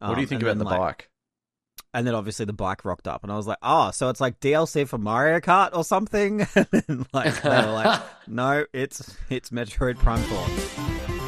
What do you think and about then, the like, bike? And then obviously the bike rocked up, and I was like, "Oh, so it's like DLC for Mario Kart or something?" And then, like, they were like, "No, it's Metroid Prime 4."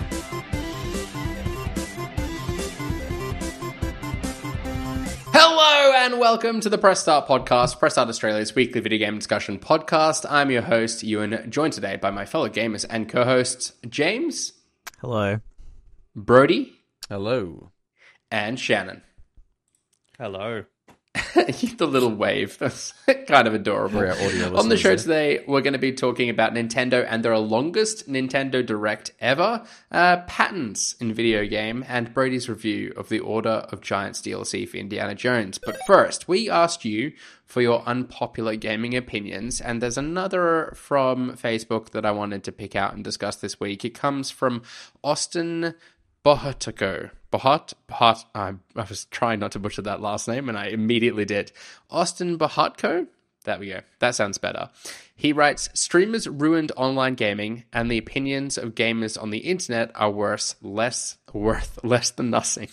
Hello and welcome to the Press Start podcast, Press Start Australia's weekly video game discussion podcast. I'm your host, Ewan, joined today by my fellow gamers and co-hosts, James, Hello. Brody, Hello. and Shannon. Hello. The little wave, that's kind of adorable. For our audio On the show listeners today, we're going to be talking about Nintendo and their longest Nintendo Direct ever, patents in video game, and Brody's review of the Order of Giants DLC for Indiana Jones. But first, we asked you for your unpopular gaming opinions, and there's another from Facebook that I wanted to pick out and discuss this week. It comes from Austin Bohatko. I was trying not to butcher that last name, and I immediately did. Austin Bohatko? There we go. That sounds better. He writes, streamers ruined online gaming, and the opinions of gamers on the internet are worth less than nothing.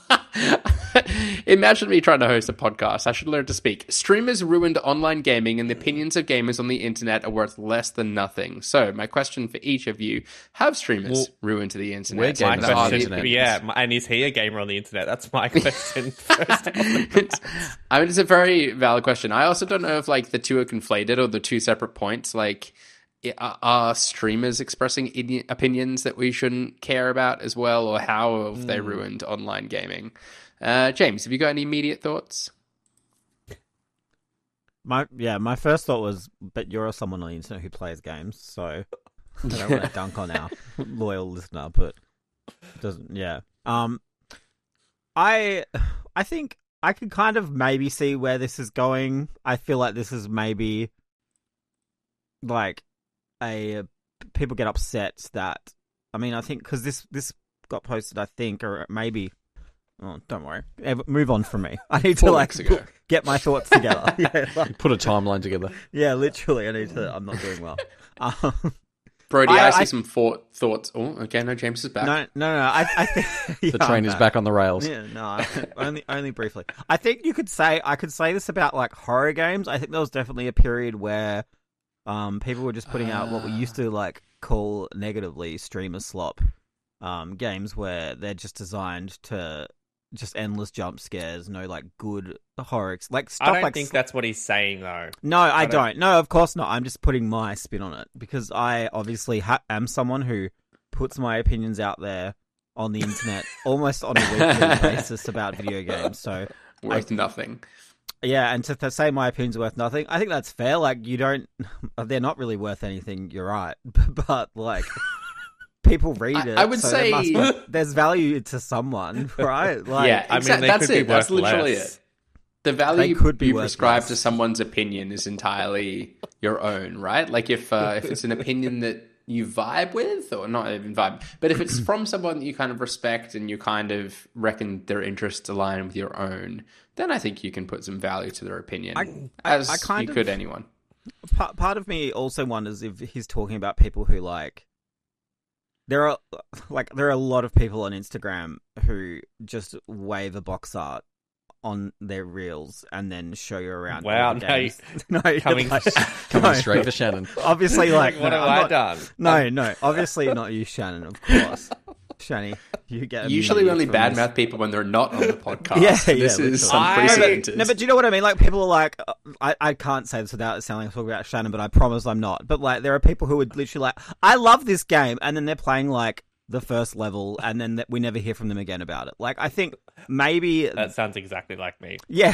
Imagine me trying to host a podcast. I should learn to speak. Streamers ruined online gaming, and the opinions of gamers on the internet are worth less than nothing. So, my question for each of you, have streamers ruined the internet? we're gamers My on the question, internet. yeah, and is he a gamer on the internet? That's my question first. I mean, it's a very valid question. I also don't know if like the two are conflated or the two separate points. Like, are streamers expressing opinions that we shouldn't care about as well, or how have they ruined online gaming? James, have you got any immediate thoughts? My first thought was, but you're someone on the internet who plays games, so I don't want to dunk on our loyal listener, but it doesn't. Yeah. I think I could kind of maybe see where this is going. I feel like this is maybe like people get upset that, I mean, I think because this got posted, I think, or maybe. Oh, don't worry. Move on from me. I need to 4 like weeks ago. get my thoughts together. Yeah, like, Put a timeline together. yeah, literally. I need to. I'm not doing well. Brody, I- I see I- some thoughts. Oh, okay, no, James is back. No. I think The train is back on the rails. Yeah, no, only briefly. I think I could say this about like horror games. I think there was definitely a period where people were just putting out what we used to like call negatively streamer slop games, where they're just designed to just endless jump scares, no like good horror like stuff. I don't like think that's what he's saying, though. No, I don't. No, of course not. I'm just putting my spin on it because I obviously am someone who puts my opinions out there on the internet almost on a weekly basis about video games. So Worth nothing. yeah, and to say my opinions are worth nothing, I think that's fair. Like, they're not really worth anything. You're right, but like, people read it. I would so say- there's value to someone, right? Like, Yeah, I mean, exactly. they That's could be it. That's worth literally less. it. The They value could be you worth prescribe less. to someone's opinion is entirely your own, right? Like if it's an opinion that you vibe with, or not even vibe, but if it's from someone that you kind of respect and you kind of reckon their interests align with your own, then I think you can put some value to their opinion, as I kind you of- could anyone. part of me also wonders if he's talking about people who like. There are a lot of people on Instagram who just wave a box art on their reels and then show you around. Wow, all the no, games. No, coming- Coming straight for Shannon. Obviously, like what no, have I'm I not- done? No, obviously not you, Shannon. Of course, Shani, you get. Usually we only immediate from this. badmouth people when they're not on the podcast. Yeah, This is literally. unprecedented. No, but do you know what I mean? Like, people are like, I can't say this without sounding like I'm talking about Shannon, but I promise I'm not. But like, there are people who would literally like, I love this game, and then they're playing like the first level, and then we never hear from them again about it. Like, I think maybe, That sounds exactly like me. yeah.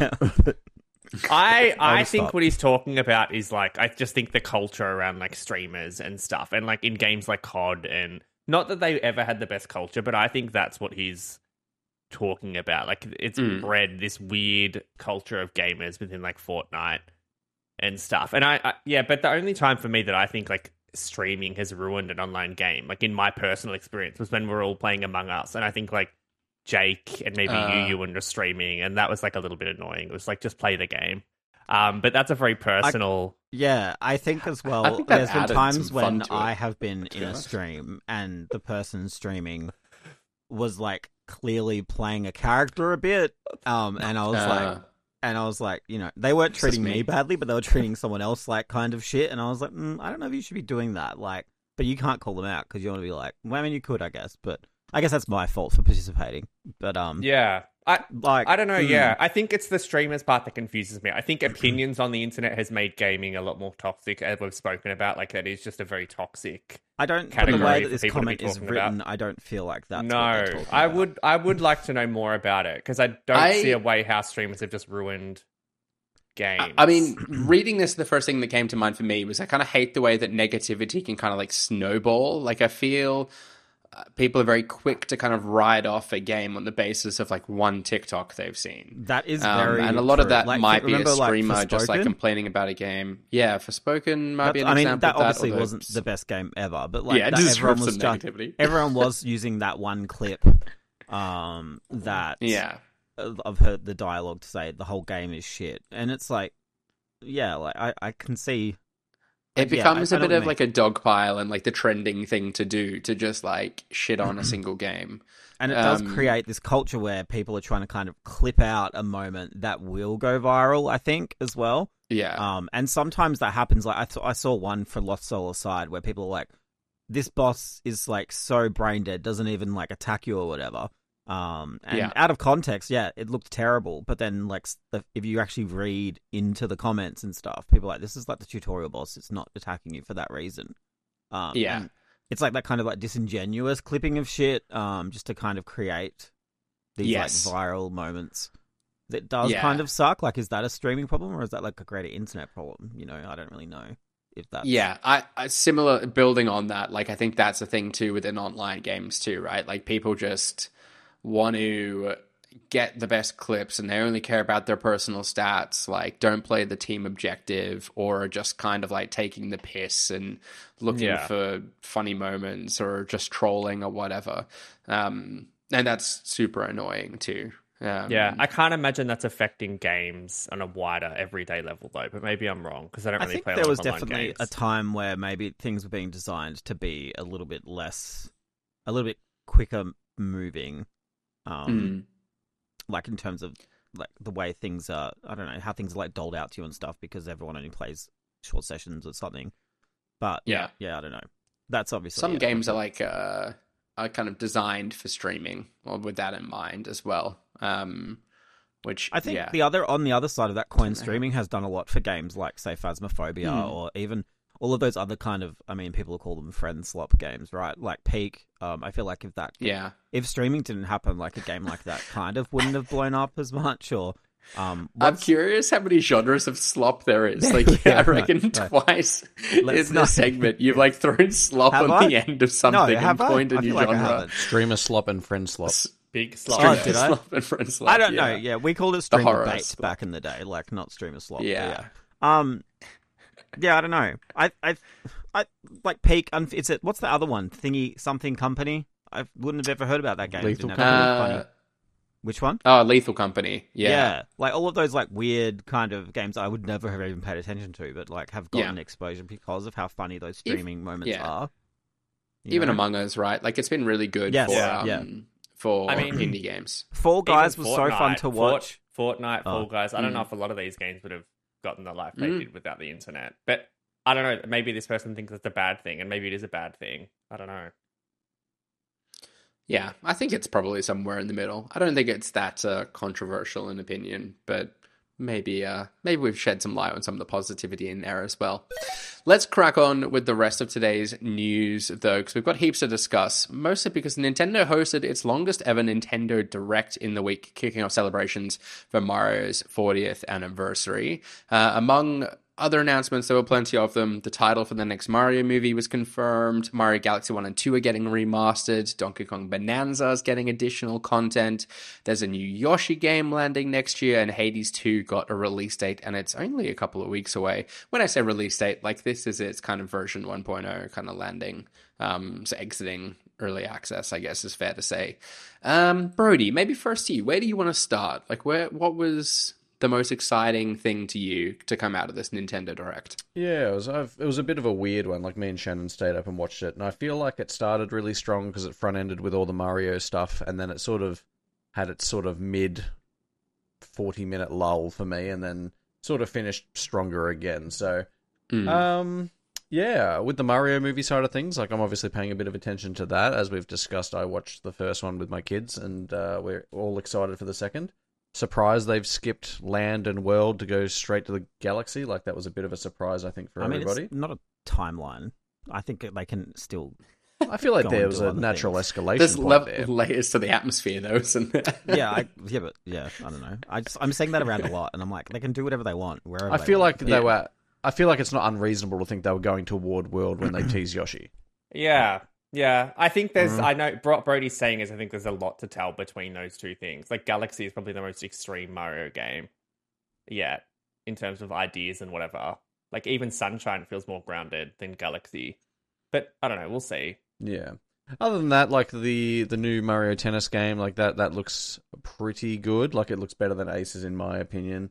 I just think stop. what he's talking about is like, I just think the culture around like streamers and stuff, and like in games like COD, and not that they ever had the best culture, but I think that's what he's talking about. Like, it's bred this weird culture of gamers within like Fortnite and stuff. And I yeah, but the only time for me that I think like streaming has ruined an online game, like in my personal experience, was when we were all playing Among Us, and I think like Jake and maybe you were streaming, and that was like a little bit annoying. It was like, just play the game. But that's a very personal. Yeah, I think as well. I think that There's been added times some fun when to it, I have been to in be a honest. stream and the person streaming was like clearly playing a character a bit. And I was like, you know, they weren't treating me badly, but they were treating someone else like kind of shit. And I was like, I don't know if you should be doing that. Like, but you can't call them out because you want to be like, well, I mean, you could, I guess, but I guess that's my fault for participating. But yeah. I don't know. Yeah, I think it's the streamers part that confuses me. I think opinions on the internet has made gaming a lot more toxic, as we've spoken about. Like, that is just a very toxic. I don't. But the way that this comment is written, I don't feel like that's. No, I would like to know more about it because I don't see a way how streamers have just ruined games. I mean, reading this, the first thing that came to mind for me was I kind of hate the way that negativity can kind of like snowball. Like, I feel people are very quick to kind of ride off a game on the basis of like one TikTok they've seen. That is very and a lot true. of that like, might be a streamer like, just like complaining about a game. Yeah, Forspoken might be an I mean, example that of that. obviously wasn't the best game ever, but like yeah, it that, deserves some negativity. Everyone was using that one clip that I've heard the dialogue to say the whole game is shit, and it's like, yeah, like I can see. It becomes a bit of like a dog pile and like the trending thing to do to just like shit on a single game. And it does create this culture where people are trying to kind of clip out a moment that will go viral, I think, as well. Yeah. And sometimes that happens. Like I saw one for Lost Soul Aside where people are like, this boss is like so brain dead, doesn't even like attack you or whatever. And out of context, it looked terrible. But then, like, if you actually read into the comments and stuff, people are like, this is like the tutorial boss. It's not attacking you for that reason. And it's like that kind of like disingenuous clipping of shit, just to kind of create these like viral moments. That does kind of suck. Like, is that a streaming problem or is that like a greater internet problem? You know, I don't really know if that's... Yeah, I similar building on that. Like, I think that's a thing too within online games too, right? Like, people just want to get the best clips and they only care about their personal stats, like don't play the team objective or are just kind of like taking the piss and looking for funny moments or just trolling or whatever. And that's super annoying too. I can't imagine that's affecting games on a wider everyday level though, but maybe I'm wrong because I don't really play a lot of online games. There was definitely a time where maybe things were being designed to be a little bit quicker moving. Like in terms of like the way things are, I don't know how things are like doled out to you and stuff because everyone only plays short sessions or something. But I don't know. That's obviously some games are like are kind of designed for streaming, or with that in mind as well. Which I think on the other side of that coin, streaming has done a lot for games like say Phasmophobia or even all of those other kind of, I mean, people call them friend slop games, right? Like Peak. I feel like if streaming didn't happen, like a game like that kind of wouldn't have blown up as much. Or I'm curious how many genres of slop there is. Like, I reckon twice in this segment you've like thrown slop on the end of something and coined a new genre. Streamer slop and friend slop. Big slop. Streamer slop and friend slop. I don't know. Yeah, we called it streamer bait back in the day, like not streamer slop. Yeah. Yeah, I don't know. I like Peak. What's the other one? Thingy something company. I wouldn't have ever heard about that game. Lethal Company. Which one? Oh, Lethal Company. Yeah, like all of those like weird kind of games I would never have even paid attention to, but like have gotten exposure because of how funny those streaming moments are. Even Among Us, right? Like it's been really good for indie games. Fall Guys was so fun to watch. Fortnite, Fall Guys. I don't know if a lot of these games would have gotten the life they did without the internet. But I don't know, maybe this person thinks it's a bad thing, and maybe it is a bad thing. I don't know. Yeah, I think it's probably somewhere in the middle. I don't think it's that controversial in opinion, but maybe we've shed some light on some of the positivity in there as well. Let's crack on with the rest of today's news, though, because we've got heaps to discuss, mostly because Nintendo hosted its longest ever Nintendo Direct in the week, kicking off celebrations for Mario's 40th anniversary. Among other announcements, there were plenty of them. The title for the next Mario movie was confirmed. Mario Galaxy 1 and 2 are getting remastered. Donkey Kong Bonanza is getting additional content. There's a new Yoshi game landing next year, and Hades 2 got a release date, and it's only a couple of weeks away. When I say release date, like this is its kind of version 1.0 kind of landing, so exiting early access, I guess is fair to say. Brody, maybe first to you, where do you want to start? Like what was the most exciting thing to you to come out of this Nintendo Direct? Yeah, it was a bit of a weird one. Like, me and Shannon stayed up and watched it, and I feel like it started really strong because it front-ended with all the Mario stuff, and then it sort of had its sort of mid 40-minute lull for me, and then sort of finished stronger again. So, yeah, with the Mario movie side of things, like, I'm obviously paying a bit of attention to that. As we've discussed, I watched the first one with my kids, and we're all excited for the second. Surprised they've skipped land and world to go straight to the galaxy. Like, that was a bit of a surprise, I think, for everybody. It's not a timeline. I think they can still. I feel like go there and was do a other natural things. escalation There's point there. layers to the atmosphere, though, isn't there? I don't know. I'm saying that around a lot, and I'm like, they can do whatever they want wherever. I they feel want. like they were. I feel like it's not unreasonable to think they were going toward world when they tease Yoshi. Yeah. Yeah, I think there's. I know Brody's saying is. I think there's a lot to tell between those two things. Like, Galaxy is probably the most extreme Mario game yet in terms of ideas and whatever. Like, even Sunshine feels more grounded than Galaxy. But I don't know. We'll see. Yeah. Other than that, like the new Mario Tennis game, like that looks pretty good. Like, it looks better than Aces in my opinion.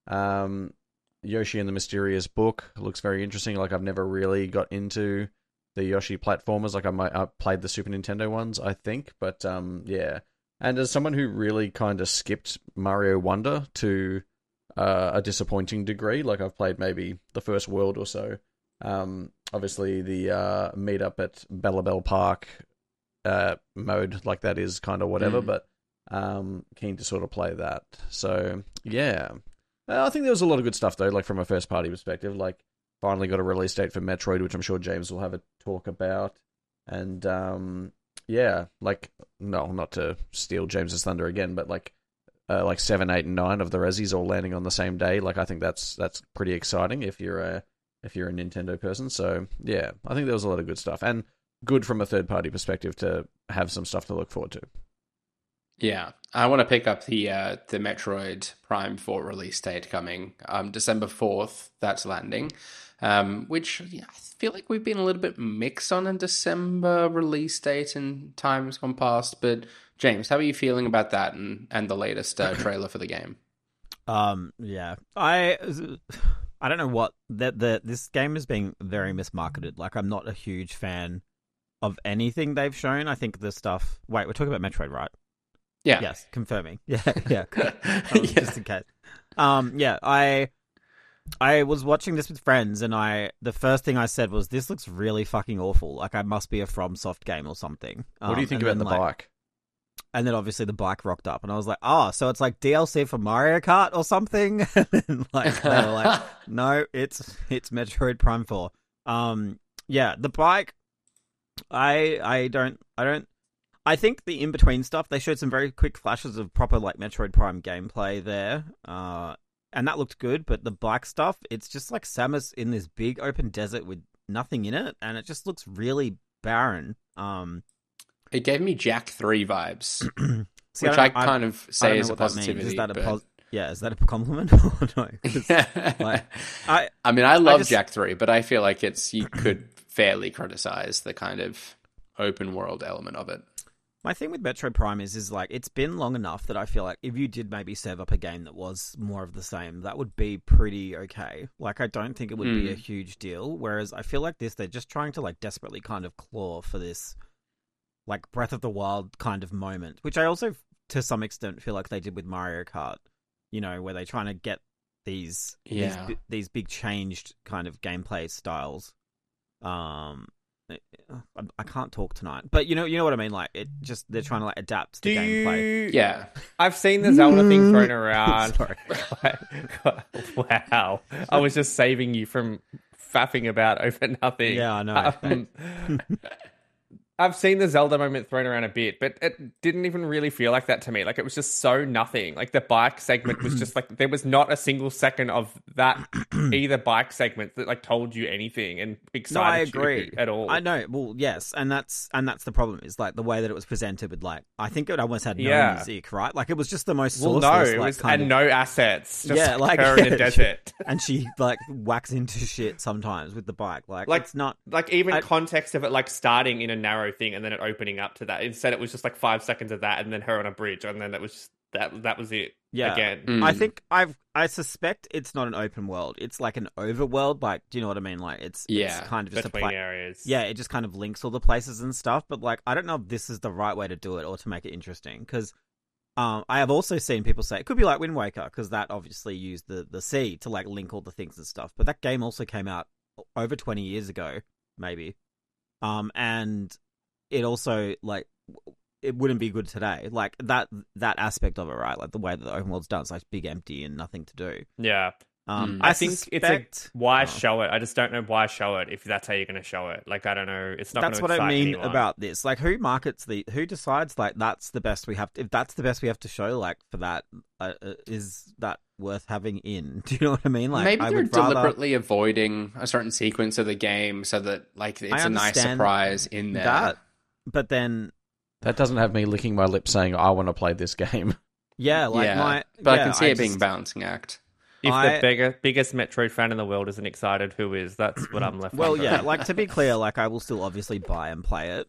Yoshi and the Mysterious Book looks very interesting. Like, I've never really got into the Yoshi platformers. Like, I played the Super Nintendo ones, I think, but yeah. And as someone who really kind of skipped Mario Wonder to a disappointing degree, like, I've played maybe the first world or so. Obviously, the meetup at Bellabelle Park mode, like, that is kind of whatever, but keen to sort of play that. So yeah, I think there was a lot of good stuff though. Like, from a first party perspective, like, finally got a release date for Metroid, which I'm sure James will have a talk about. And yeah, like, no, not to steal James's thunder again, but like 7, 8, and 9 of the Resis all landing on the same day. Like, I think that's pretty exciting if you're a Nintendo person. So yeah, I think there was a lot of good stuff, and good from a third party perspective to have some stuff to look forward to. Yeah, I want to pick up the Metroid Prime 4 release date coming December 4th. That's landing, which I feel like we've been a little bit mixed on a December release date in times gone past. But James, how are you feeling about that and the latest trailer for the game? Yeah, I don't know what this game is being very mismarketed. Like, I'm not a huge fan of anything they've shown. I think the stuff. Wait, we're talking about Metroid, right? Yeah. Yes, confirming. Yeah. Cool. Just in case. Yeah. I was watching this with friends, and the first thing I said was, "This looks really fucking awful. Like, I must be a FromSoft game or something." What do you think about the bike? And then obviously the bike rocked up, and I was like, "Oh, so it's like DLC for Mario Kart or something?" And then, like, they were like, "No, it's Metroid Prime 4." Yeah, the bike. I don't. I think the in-between stuff, they showed some very quick flashes of proper, like, Metroid Prime gameplay there, and that looked good, but the bike stuff, it's just like Samus in this big open desert with nothing in it, and it just looks really barren. It gave me Jak 3 vibes, See, which I kind of say is a what that positivity. means. Is that but... is that a compliment or no? Like, I mean, I love Jak 3, but I feel like you could fairly criticize the kind of open world element of it. My thing with Metroid Prime is like, it's been long enough that I feel like if you did maybe serve up a game that was more of the same, that would be pretty okay. Like, I don't think it would be a huge deal. Whereas I feel like they're just trying to, like, desperately kind of claw for this, like, Breath of the Wild kind of moment, which I also, to some extent, feel like they did with Mario Kart. You know, where they're trying to get these big changed kind of gameplay styles. I can't talk tonight, but you know what I mean. Like, they're trying to, like, adapt the gameplay. Yeah, I've seen the Zelda thing thrown around. Sorry. Wow, I was just saving you from faffing about over nothing. Yeah, I know. I've seen the Zelda moment thrown around a bit, but it didn't even really feel like that to me. Like, it was just so nothing. Like, the bike segment was just like, there was not a single second of that either bike segment that, like, told you anything and excited you at all. I know. Well, yes, and that's the problem, is, like, the way that it was presented with, like, I think it almost had no music, right? Like, it was just the most sourceless. no, it was, no assets. Just like her in a desert. And she, like, whacks into shit sometimes with the bike. Like it's not... Like, even context of it, like, starting in a narrow thing and then it opening up to that. Instead, it was just like 5 seconds of that and then her on a bridge, and then it was just That was it. Yeah. Again. Mm. I suspect it's not an open world. It's like an overworld. Like, do you know what I mean? Like, it's kind of just Between a place. areas. Yeah, it just kind of links all the places and stuff. But like, I don't know if this is the right way to do it or to make it interesting. Because I have also seen people say it could be like Wind Waker, because that obviously used the sea to like link all the things and stuff. But that game also came out over 20 years ago, maybe. And it also like it wouldn't be good today. Like that aspect of it, right? Like the way that the open world's done, it's like big, empty, and nothing to do. Yeah. I think it's why show it. I just don't know why show it if that's how you're going to show it. Like, I don't know. It's not. That's gonna what I mean anyone. about this. Like, who markets who decides like that's the best we have to, if that's the best we have to show, like for that, is that worth having in? Do you know what I mean? Like, Maybe I they're would rather... deliberately avoiding a certain sequence of the game so that like it's a nice surprise in there. That, but then that doesn't have me licking my lips saying I want to play this game. Yeah, like but I can see it being a balancing act. If the biggest Metroid fan in the world isn't excited, who is? That's what I'm left. Well, wondering. yeah, like to be clear, like I will still obviously buy and play it.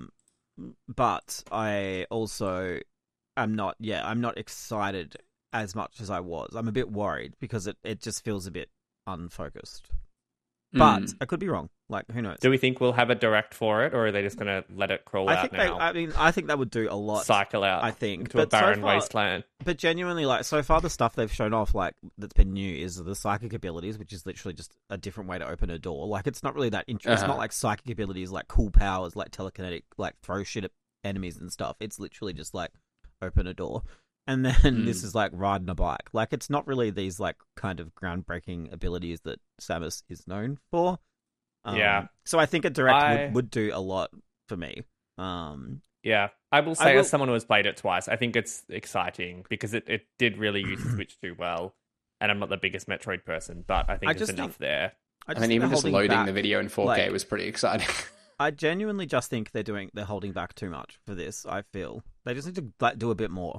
But I also am not. Yeah, I'm not excited as much as I was. I'm a bit worried because it just feels a bit unfocused. But I could be wrong. Like, who knows? Do we think we'll have a direct for it, or are they just going to let it crawl out now? I think that would do a lot. Cycle out, I think, into a barren wasteland. But genuinely, like, so far the stuff they've shown off, like, that's been new is the psychic abilities, which is literally just a different way to open a door. Like, it's not really that interesting. It's not like psychic abilities, like cool powers, like telekinetic, like throw shit at enemies and stuff. It's literally just like open a door. And then this is like riding a bike. Like, it's not really these like kind of groundbreaking abilities that Samus is known for. So I think a direct would do a lot for me. Yeah, I will say, as someone who has played it twice, I think it's exciting because it did really use the Switch too well. And I'm not the biggest Metroid person, but I think there's enough there. I mean, even just loading the video in 4K was pretty exciting. I genuinely just think they're holding back too much for this. I feel they just need to like do a bit more.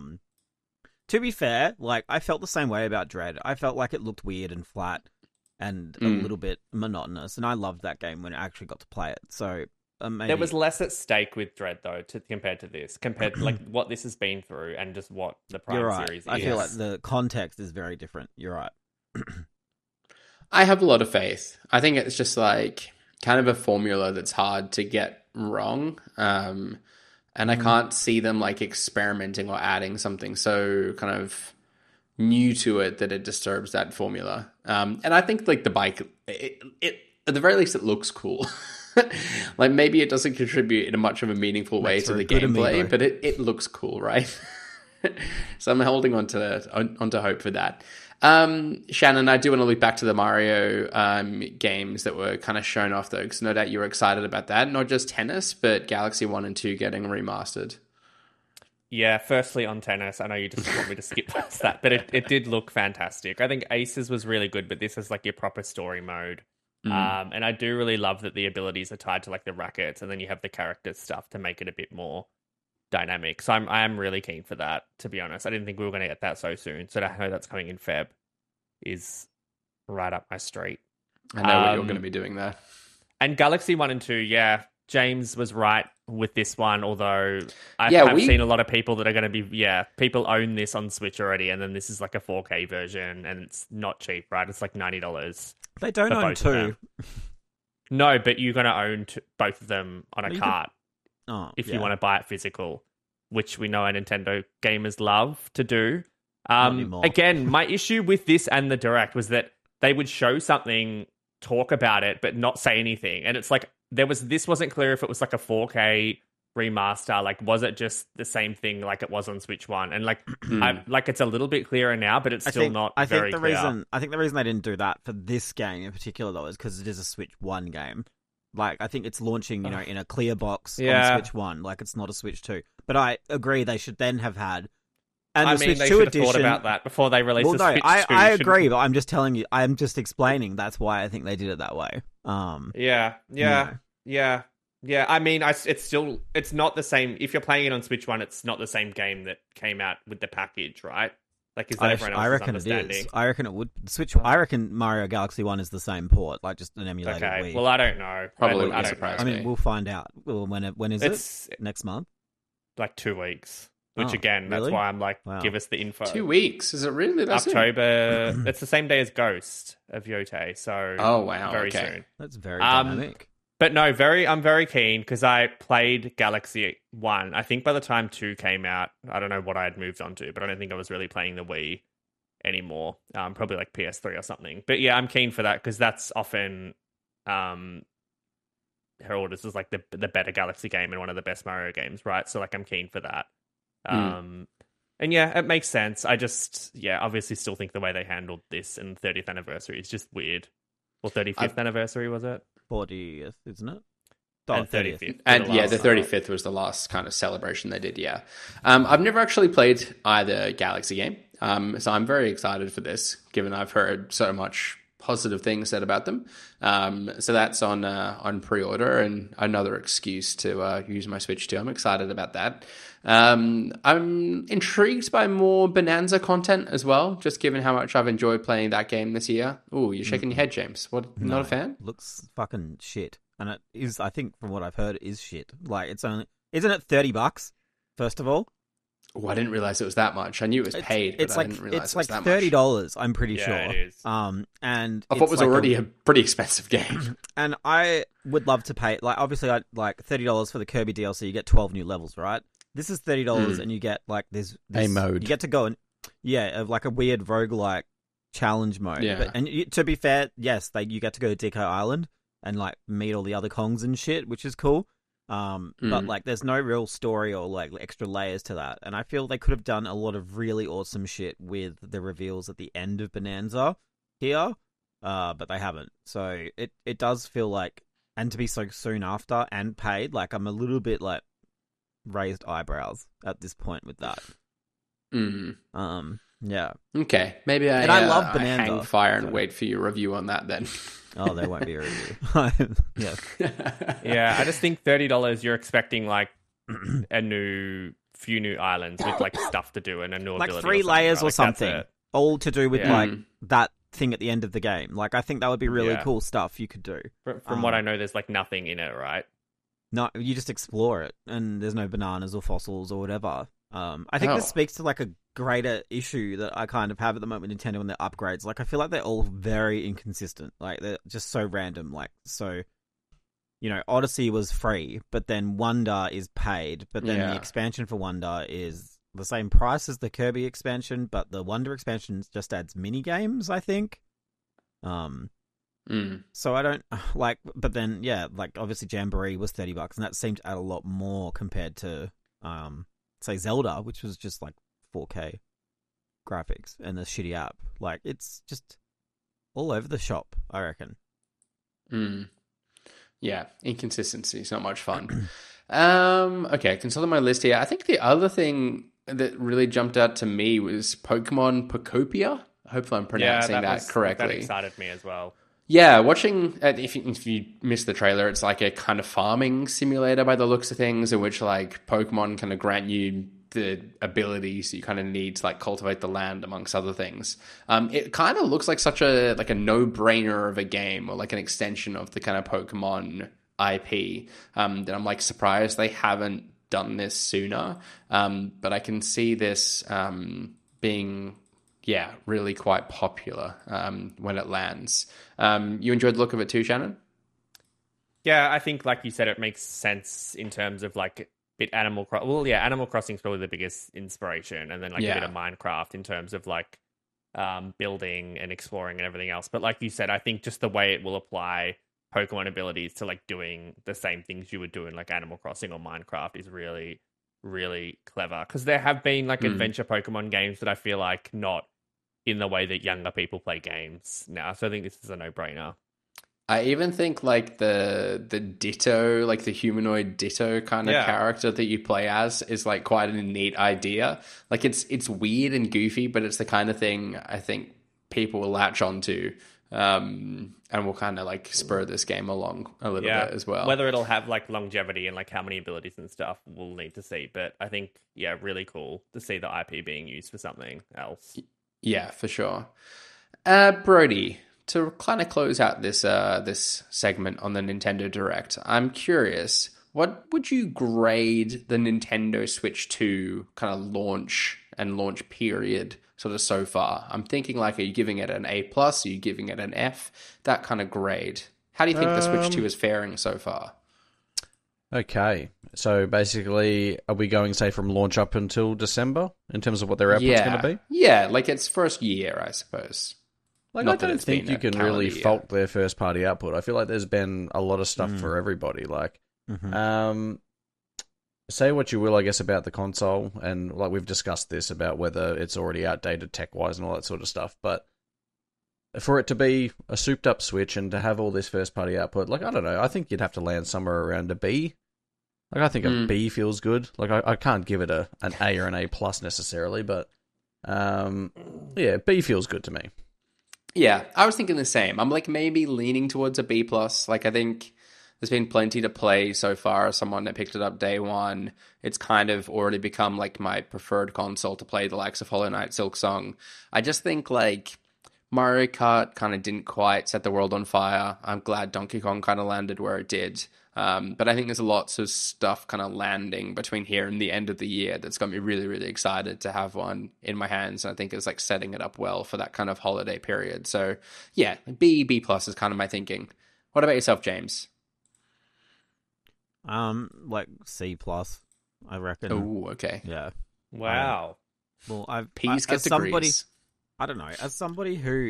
To be fair, like I felt the same way about Dread. I felt like it looked weird and flat and a little bit monotonous, and I loved that game when I actually got to play it. So maybe... there was less at stake with Dread though, compared to like what this has been through and just what the Prime series is. I feel like the context is very different. You're right. I have a lot of faith. I think it's just like kind of a formula that's hard to get wrong. And I can't see them like experimenting or adding something so kind of new to it that it disturbs that formula. And I think like the bike, it at the very least, it looks cool. Like maybe it doesn't contribute in a much of a meaningful way to the gameplay, but it looks cool, right? So I'm holding on to hope for that. Shannon, I do want to look back to the Mario games that were kind of shown off though, because no doubt you were excited about that. Not just Tennis, but Galaxy 1 and 2 getting remastered. Yeah, firstly on Tennis, I know you just want me to skip past that, but it did look fantastic. I think Aces was really good, but this is like your proper story mode. And I do really love that the abilities are tied to like the rackets, and then you have the character stuff to make it a bit more dynamic. So I am really keen for that, to be honest. I didn't think we were going to get that so soon. So to know that's coming in Feb is right up my street. I know what you're going to be doing there. And Galaxy 1 and 2, yeah, James was right with this one, although I've seen a lot of people that are going to be, people own this on Switch already, and then this is like a 4K version, and it's not cheap, right? It's like $90. They don't own two. No, but you're going to own both of them on a cart if you want to buy it physical, which we know our Nintendo gamers love to do. Again, my issue with this and the Direct was that they would show something, talk about it, but not say anything. And it's like, this wasn't clear if it was like a 4K remaster, like was it just the same thing like it was on Switch 1? And like it's a little bit clearer now, but it's still not very clear. I think the reason they didn't do that for this game in particular though is because it is a Switch 1 game. Like I think it's launching, in a clear box on Switch 1, like it's not a Switch 2. But I agree they should then have had Switch 2 edition. Thought about that before they released the Switch 2. I agree, but I'm just telling you, I'm just explaining that's why I think they did it that way. Yeah, I mean, it's not the same. If you're playing it on Switch 1, it's not the same game that came out with the package, right? Like, is that everyone else's understanding? It is. I reckon it would. I reckon Mario Galaxy 1 is the same port, like just an emulated Wii. Well, I don't know. Probably wouldn't surprise me. I mean, we'll find out. When is it? Next month? Like 2 weeks. which Oh, again, that's really? why I'm like, Wow. give us the info. 2 weeks? Is it really? That's it? October. It's the same day as Ghost of Yotei, so Oh, wow, very okay. soon. That's very Um, dynamic. But no, I'm very keen because I played Galaxy 1. I think by the time 2 came out, I don't know what I had moved on to, but I don't think I was really playing the Wii anymore. Probably like PS3 or something. But yeah, I'm keen for that because that's often heralded as like the better Galaxy game and one of the best Mario games, right? So like I'm keen for that. And yeah, it makes sense. I just, obviously still think the way they handled this and 30th anniversary is just weird. Or 35th anniversary, was it? 40th, isn't it? And 35th. And the yeah, the last 35th was the last kind of celebration they did, yeah. I've never actually played either Galaxy game, so I'm very excited for this, given I've heard so much positive things said about them. So that's on pre-order and another excuse to use my Switch too. I'm excited about that. I'm intrigued by more Bonanza content as well, just given how much I've enjoyed playing that game this year. Ooh, you're shaking your head, James. What? Not a fan? Looks fucking shit. And it is, I think from what I've heard, it is shit. Like, it's only, isn't it $30, first of all? Oh, I didn't realize it was that much. I knew it was paid, but I didn't realize it's it was like that much. $30, I'm pretty sure. it is. And I thought it was like already a pretty expensive game. and I would love to pay, like, obviously, I like $30 for the Kirby DLC, you get 12 new levels, right? This is $30 and you get, like, this A mode. You get to go and, like a weird roguelike challenge mode. Yeah. To be fair, yes, you get to go to Deco Island and, like, meet all the other Kongs and shit, which is cool. But like, there's no real story or like extra layers to that, and I feel they could have done a lot of really awesome shit with the reveals at the end of Bonanza here, but they haven't. So it does feel like, and to be so soon after and paid, like I'm a little bit like raised eyebrows at this point with that. Yeah. Okay, maybe And I love I Bonanza, hang fire and so- wait for your review on that then. Oh, there won't be a review. Yeah. Yeah, I just think $30, you're expecting like few new islands with like stuff to do and a new Like ability 3 layers or or something. something, all to do with Yeah. like that thing at the end of the game. Like, I think that would be really Yeah. cool stuff you could do. From what I know, there's like nothing in it, right? No, you just explore it, and there's no bananas or fossils or whatever. I think this Oh. speaks to like a greater issue that I kind of have at the moment with Nintendo and their upgrades. Like, I feel like they're all very inconsistent. Like, they're just so random. Like, so, you know, Odyssey was free, but then Wonder is paid, but then Yeah. the expansion for Wonder is the same price as the Kirby expansion, but the Wonder expansion just adds mini games, I think. So I don't like, but then like obviously Jamboree was $30, and that seemed to add a lot more compared to say Zelda, which was just like 4K graphics and a shitty app. Like, it's just all over the shop, I reckon. Yeah, inconsistency is not much fun. Okay, consulting my list here. I think the other thing that really jumped out to me was Pokemon Pocopia. Hopefully I'm pronouncing that correctly. That excited me as well. Yeah, watching, if you missed the trailer, it's like a kind of farming simulator by the looks of things, in which like Pokemon kind of grant you the abilities you kind of need to like cultivate the land, amongst other things. It kind of looks like such a no-brainer of a game, or like an extension of the kind of Pokemon IP, that I'm like surprised they haven't done this sooner. But I can see this being really quite popular when it lands. You enjoyed the look of it too, Shannon? Yeah, I think, like you said, it makes sense in terms of like Animal Crossing. Well, yeah, Animal Crossing is probably the biggest inspiration, and then like a bit of Minecraft in terms of like building and exploring and everything else. But like you said, I think just the way it will apply Pokemon abilities to like doing the same things you would do in like Animal Crossing or Minecraft is really, really clever. Because there have been like adventure Pokemon games that I feel like not in the way that younger people play games now. So I think this is a no-brainer. I even think like the Ditto, like the humanoid Ditto kind of character that you play as is like quite a neat idea. Like it's weird and goofy, but it's the kind of thing I think people will latch onto, and will kind of like spur this game along a little bit as well. Whether it'll have like longevity and like how many abilities and stuff, we'll need to see. But I think, really cool to see the IP being used for something else. Yeah, for sure. Brody, to kind of close out this this segment on the Nintendo Direct, I'm curious, what would you grade the Nintendo Switch 2 kind of launch and launch period sort of so far? I'm thinking like, are you giving it an A plus? Are you giving it an F? That kind of grade. How do you think the Switch 2 is faring so far? Okay, so basically, are we going, say, from launch up until December in terms of what their output's going to be? Yeah, like its first year, I suppose. Like, Not I that don't it's think been you a can calendar really year. fault their first party output. I feel like there's been a lot of stuff for everybody. Like, say what you will, I guess, about the console, and like we've discussed this about whether it's already outdated tech wise and all that sort of stuff, but for it to be a souped up Switch and to have all this first party output, like, I don't know, I think you'd have to land somewhere around a B. Like, I think a B feels good. Like, I can't give it an A or an A plus necessarily, but yeah, B feels good to me. Yeah, I was thinking the same. I'm like maybe leaning towards a B plus. Like, I think there's been plenty to play so far. As someone that picked it up day one, it's kind of already become like my preferred console to play the likes of Hollow Knight, Silksong. I just think like Mario Kart kind of didn't quite set the world on fire. I'm glad Donkey Kong kind of landed where it did. But I think there's lots of stuff kind of landing between here and the end of the year that's got me really, really excited to have one in my hands. And I think it's like setting it up well for that kind of holiday period. So yeah, B plus is kind of my thinking. What about yourself, James? Like C plus, I reckon. Oh, okay. Yeah. Wow. Well, I've P's get as somebody, degrees. I don't know, as somebody who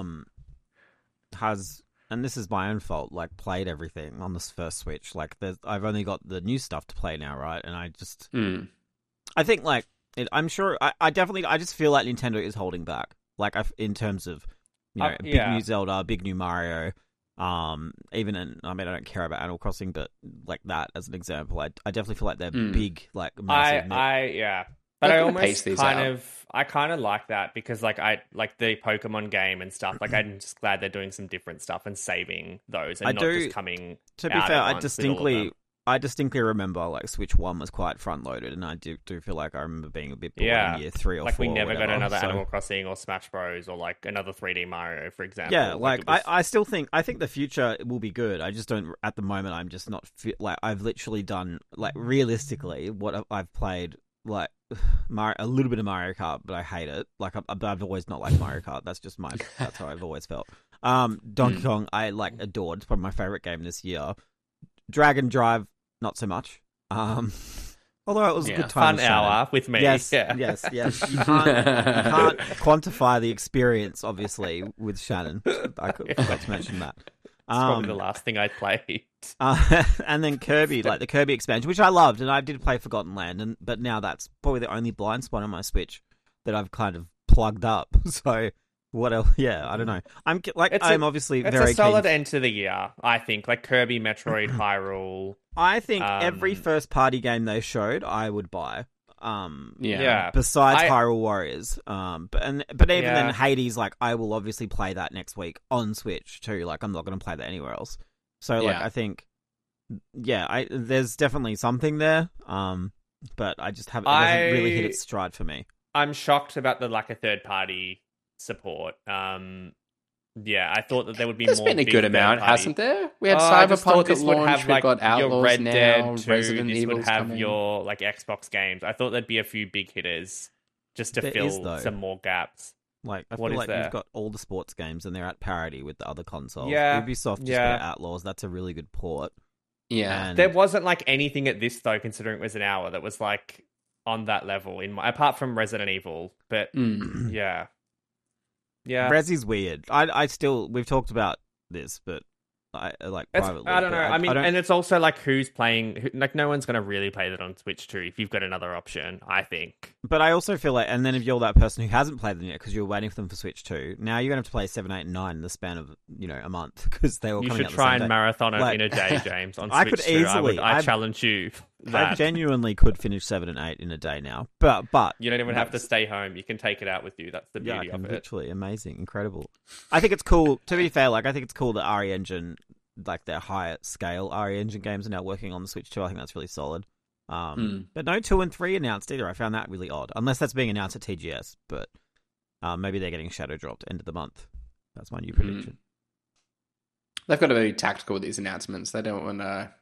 has, and this is my own fault, like played everything on this first Switch. Like, I've only got the new stuff to play now, right? And I just, I think like I'm sure I just feel like Nintendo is holding back, like in terms of big new Zelda, big new Mario. Even I don't care about Animal Crossing, but like that as an example, I definitely feel like they're big, like massive. But They're I gonna pace almost these kind of like that because like I like the Pokemon game and stuff. Like I'm just glad they're doing some different stuff and saving those and just coming. To be out fair, at I once with all of them. distinctly remember like Switch 1 was quite front loaded, and I do feel like I remember being a bit bored in year 3 or 4. Like we never got another so... Animal Crossing or Smash Bros or like another 3D Mario, for example. Yeah, like I still think the future will be good. I just don't at the moment. I'm just not like I've literally done like realistically what I've played like a little bit of Mario Kart, but I hate it. Like I've always not liked Mario Kart. That's just that's how I've always felt. Donkey Kong I like adored. It's probably my favorite game this year. Dragon Drive not so much. Although it was a good time. Fun hour with me. Yes, yeah. yes. You can't quantify the experience, obviously, with Shannon. I forgot to mention that. It's probably the last thing I played. And then Kirby, like the Kirby expansion, which I loved, and I did play Forgotten Land, but now that's probably the only blind spot on my Switch that I've kind of plugged up. So what else? Yeah, I don't know. I'm obviously it's very a solid keen. end to the year. I think like Kirby, Metroid, Hyrule. I think every first party game they showed, I would buy. Yeah. Besides Hyrule Warriors, but even then, Hades, like I will obviously play that next week on Switch too. Like I'm not going to play that anywhere else. So like I think, there's definitely something there. But I just haven't. It doesn't really hit its stride for me. I'm shocked about the lack of third party support. I thought that there would be There's more. There's been a good amount, hasn't there? We had I just thought Cyberpunk at launch. We've got your Outlaws Red now. Dead 2, Resident this Evil's would have coming. your like Xbox games. I thought there'd be a few big hitters just to There fill is, though. some more gaps. Like I What feel is like there? you've got all the sports games and they're at parity with the other consoles. Yeah, Ubisoft just yeah. got Outlaws. That's a really good port. Yeah. And There wasn't like anything at this though, considering it was an hour, that was like on that level apart from Resident Evil. But yeah. Resi's weird. I still we've talked about this, but I like privately. I don't but know. I mean, don't- and it's also like who's playing. Like, no one's going to really play that on Switch 2 if you've got another option, I think. But I also feel like, and then if you're that person who hasn't played them yet because you're waiting for them for Switch 2, now you're going to have to play 7, 8, and 9 in the span of a month because they all You coming should out try the and same day. marathon it Like- in a day, James. On I Switch could 2. easily- I I've- challenge you. I That. genuinely could finish 7 and 8 in a day now, but You don't even have to that's- stay home. You can take it out with you. That's the Yeah, I beauty can of it. literally amazing, incredible. I think it's cool. To be fair, like I think it's cool that RE Engine, like their higher scale RE Engine games, are now working on the Switch too. I think that's really solid. But no 2 and 3 announced either. I found that really odd, unless that's being announced at TGS. But maybe they're getting shadow dropped end of the month. That's my new prediction. They've got to be tactical with these announcements. They don't want to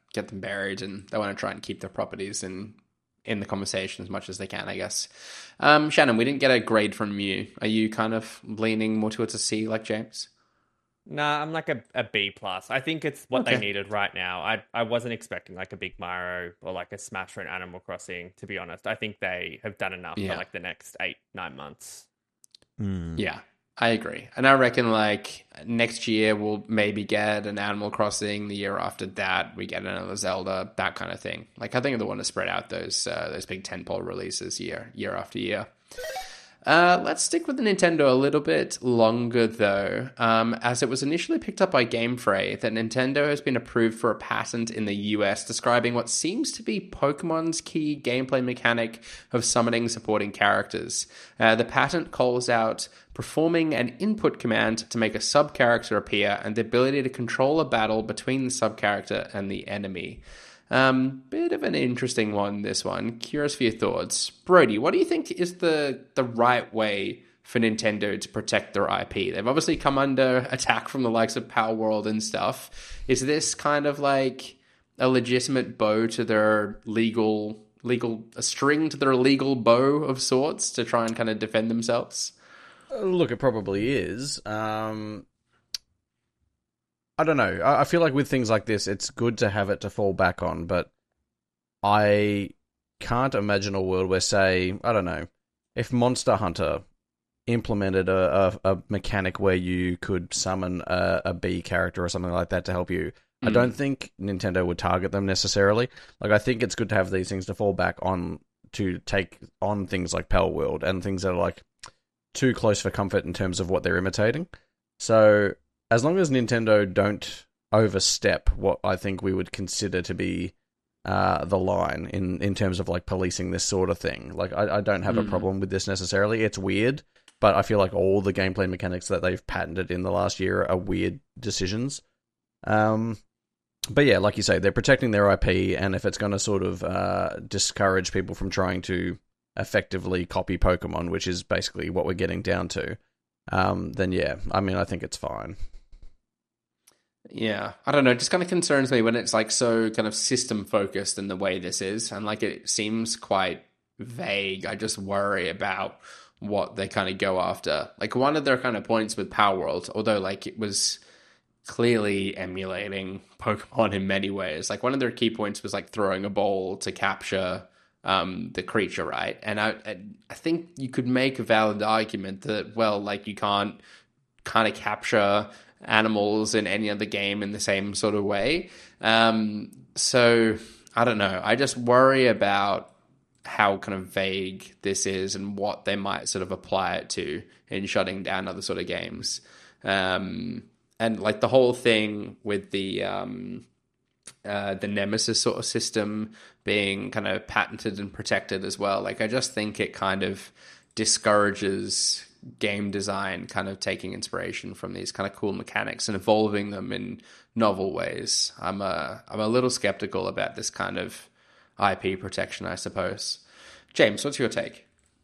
get them buried, and they want to try and keep their properties in the conversation as much as they can, I guess. Shannon, we didn't get a grade from you. Are you kind of leaning more towards a C like James? Nah, I'm like a B plus. I think it's what Okay. they needed right now. I wasn't expecting like a big Mario or like a Smash or an Animal Crossing, to be honest. I think they have done enough Yeah. for like the next 8-9 months. Yeah, I agree. And I reckon like next year we'll maybe get an Animal Crossing. The year after that, we get another Zelda, that kind of thing. Like I think they want to spread out those big tentpole releases year after year. Let's stick with the Nintendo a little bit longer, though, as it was initially picked up by Game Freak that Nintendo has been approved for a patent in the US describing what seems to be Pokemon's key gameplay mechanic of summoning supporting characters. The patent calls out performing an input command to make a sub-character appear and the ability to control a battle between the sub-character and the enemy. Bit of an interesting one, this one. Curious for your thoughts. Brody, what do you think is the right way for Nintendo to protect their IP? They've obviously come under attack from the likes of Power World and stuff. Is this kind of like a legitimate bow to their a string to their legal bow of sorts to try and kind of defend themselves? Look, it probably is. I don't know. I feel like with things like this, it's good to have it to fall back on, but I can't imagine a world where, say, I don't know, if Monster Hunter implemented a mechanic where you could summon a bee character or something like that to help you. I don't think Nintendo would target them necessarily. Like, I think it's good to have these things to fall back on to take on things like Pal World and things that are like too close for comfort in terms of what they're imitating. So as long as Nintendo don't overstep what I think we would consider to be the line in terms of like policing this sort of thing, like I don't have a problem with this necessarily. It's weird, but I feel like all the gameplay mechanics that they've patented in the last year are weird decisions. But yeah, like you say, they're protecting their IP, and if it's going to sort of discourage people from trying to effectively copy Pokemon, which is basically what we're getting down to, then yeah, I mean, I think it's fine. Yeah, I don't know. It just kind of concerns me when it's like so kind of system focused in the way this is, and like it seems quite vague. I just worry about what they kind of go after. Like one of their kind of points with Power World, although like it was clearly emulating Pokemon in many ways. Like one of their key points was like throwing a ball to capture the creature, right? And I think you could make a valid argument that, well, like you can't kind of capture animals in any other game in the same sort of way. So I don't know. I just worry about how kind of vague this is and what they might sort of apply it to in shutting down other sort of games. And like the whole thing with the Nemesis sort of system being kind of patented and protected as well. Like I just think it kind of discourages game design kind of taking inspiration from these kind of cool mechanics and evolving them in novel ways. I'm a little skeptical about this kind of IP protection, I suppose. James, what's your take?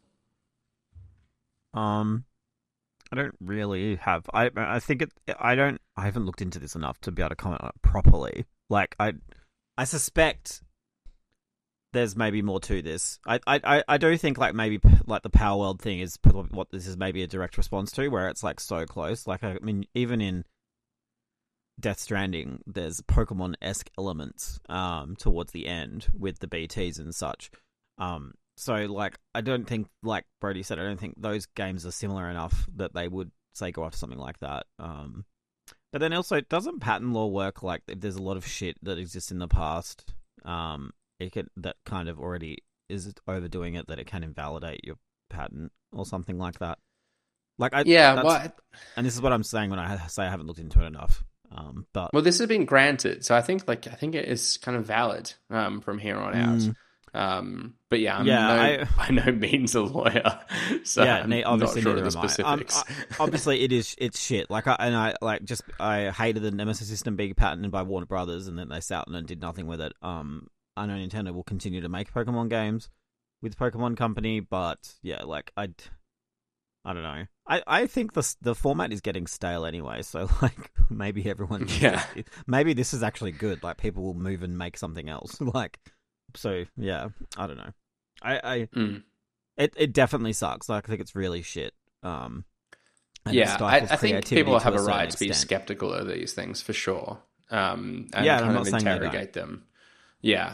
I don't really have. I think it. I haven't looked into this enough to be able to comment on it properly. Like I suspect there's maybe more to this. I do think like maybe like the Power World thing is what this is maybe a direct response to, where it's like so close. Like I mean, even in Death Stranding, there's Pokemon-esque elements towards the end with the BTs and such. So like I don't think, like Brody said, I don't think those games are similar enough that they would say go after something like that. But then also, doesn't patent law work like if there's a lot of shit that exists in the past? That kind of already is overdoing it, that it can invalidate your patent or something like that. Like and this is what I'm saying when I say I haven't looked into it enough. But this has been granted, so I think it is kind of valid from here on out. But yeah, I'm by no means a lawyer, so I'm obviously not sure neither of the am specifics. Obviously, it's shit. Like I hated the Nemesis system being patented by Warner Brothers, and then they sat and did nothing with it. I know Nintendo will continue to make Pokemon games with Pokemon Company, but yeah, like I'm I don't know. I think the format is getting stale anyway. So like maybe everyone, maybe this is actually good. Like people will move and make something else. Like so, yeah. I don't know. It definitely sucks. Like I think it's really shit. And I think people have a right to be extent. skeptical of these things for sure. And Yeah, I'm kind not of saying they interrogate them. Yeah.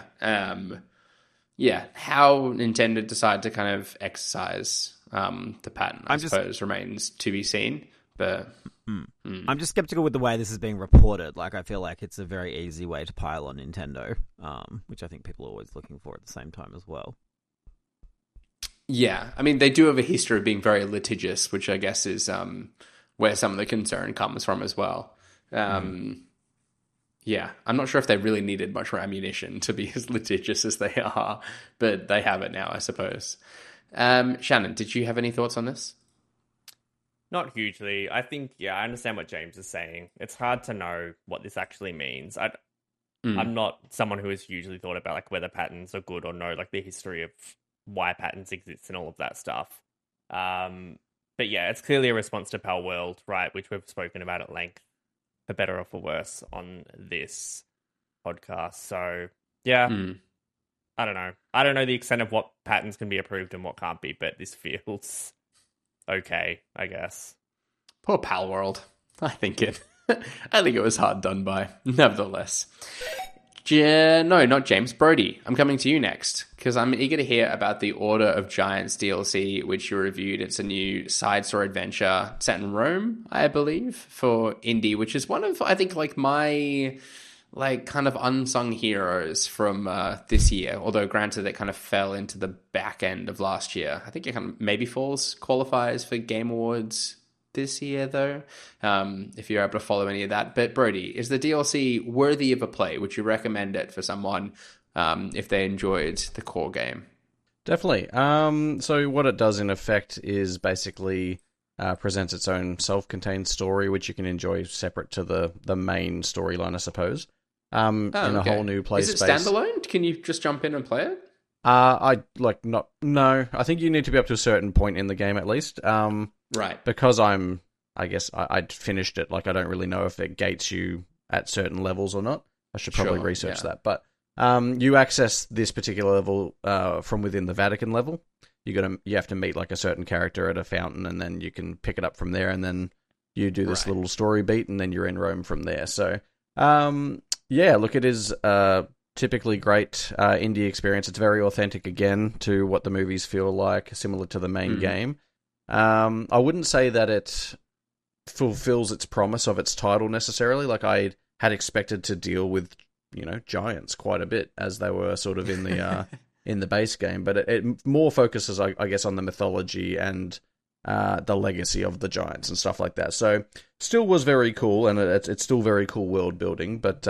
How Nintendo decided to kind of exercise the patent, I suppose, remains to be seen. But I'm just skeptical with the way this is being reported. Like, I feel like it's a very easy way to pile on Nintendo, which I think people are always looking for at the same time as well. Yeah, I mean, they do have a history of being very litigious, which I guess is where some of the concern comes from as well. Yeah, I'm not sure if they really needed much more ammunition to be as litigious as they are, but they have it now, I suppose. Shannon, did you have any thoughts on this? Not hugely. I think, I understand what James is saying. It's hard to know what this actually means. I'm not someone who has hugely thought about like whether patents are good or no, like the history of why patents exist and all of that stuff. But yeah, it's clearly a response to Pal World, right, which we've spoken about at length, for better or for worse, on this podcast. So yeah, I don't know. I don't know the extent of what patents can be approved and what can't be, but this feels okay, I guess. Poor Pal World. I think it was hard done by, nevertheless. No, not James. Brody, I'm coming to you next, because I'm eager to hear about the Order of Giants DLC, which you reviewed. It's a new side story adventure set in Rome, I believe, for indie, which is one of, I think, like my kind of unsung heroes from this year. Although, granted, it kind of fell into the back end of last year. I think it kind of maybe qualifies for Game Awards this year, though, if you're able to follow any of that. But Brody, is the DLC worthy of a play? Would you recommend it for someone if they enjoyed the core game? Definitely. So what it does in effect is basically presents its own self-contained story, which you can enjoy separate to the main storyline, I suppose. In a whole new play space. Is it standalone? Can you just jump in and play it? No. I think you need to be up to a certain point in the game at least. Right. Because I'd finished it. Like, I don't really know if it gates you at certain levels or not. I should probably research that. But you access this particular level from within the Vatican level. You have to meet like a certain character at a fountain, and then you can pick it up from there. And then you do this little story beat, and then you're in Rome from there. So, look, it is typically great indie experience. It's very authentic again to what the movies feel like, similar to the main game. I wouldn't say that it fulfills its promise of its title necessarily. Like, I had expected to deal with, giants quite a bit as they were sort of in the in the base game, but it more focuses, I guess, on the mythology and the legacy of the giants and stuff like that. So, still was very cool, and it's still very cool world building. But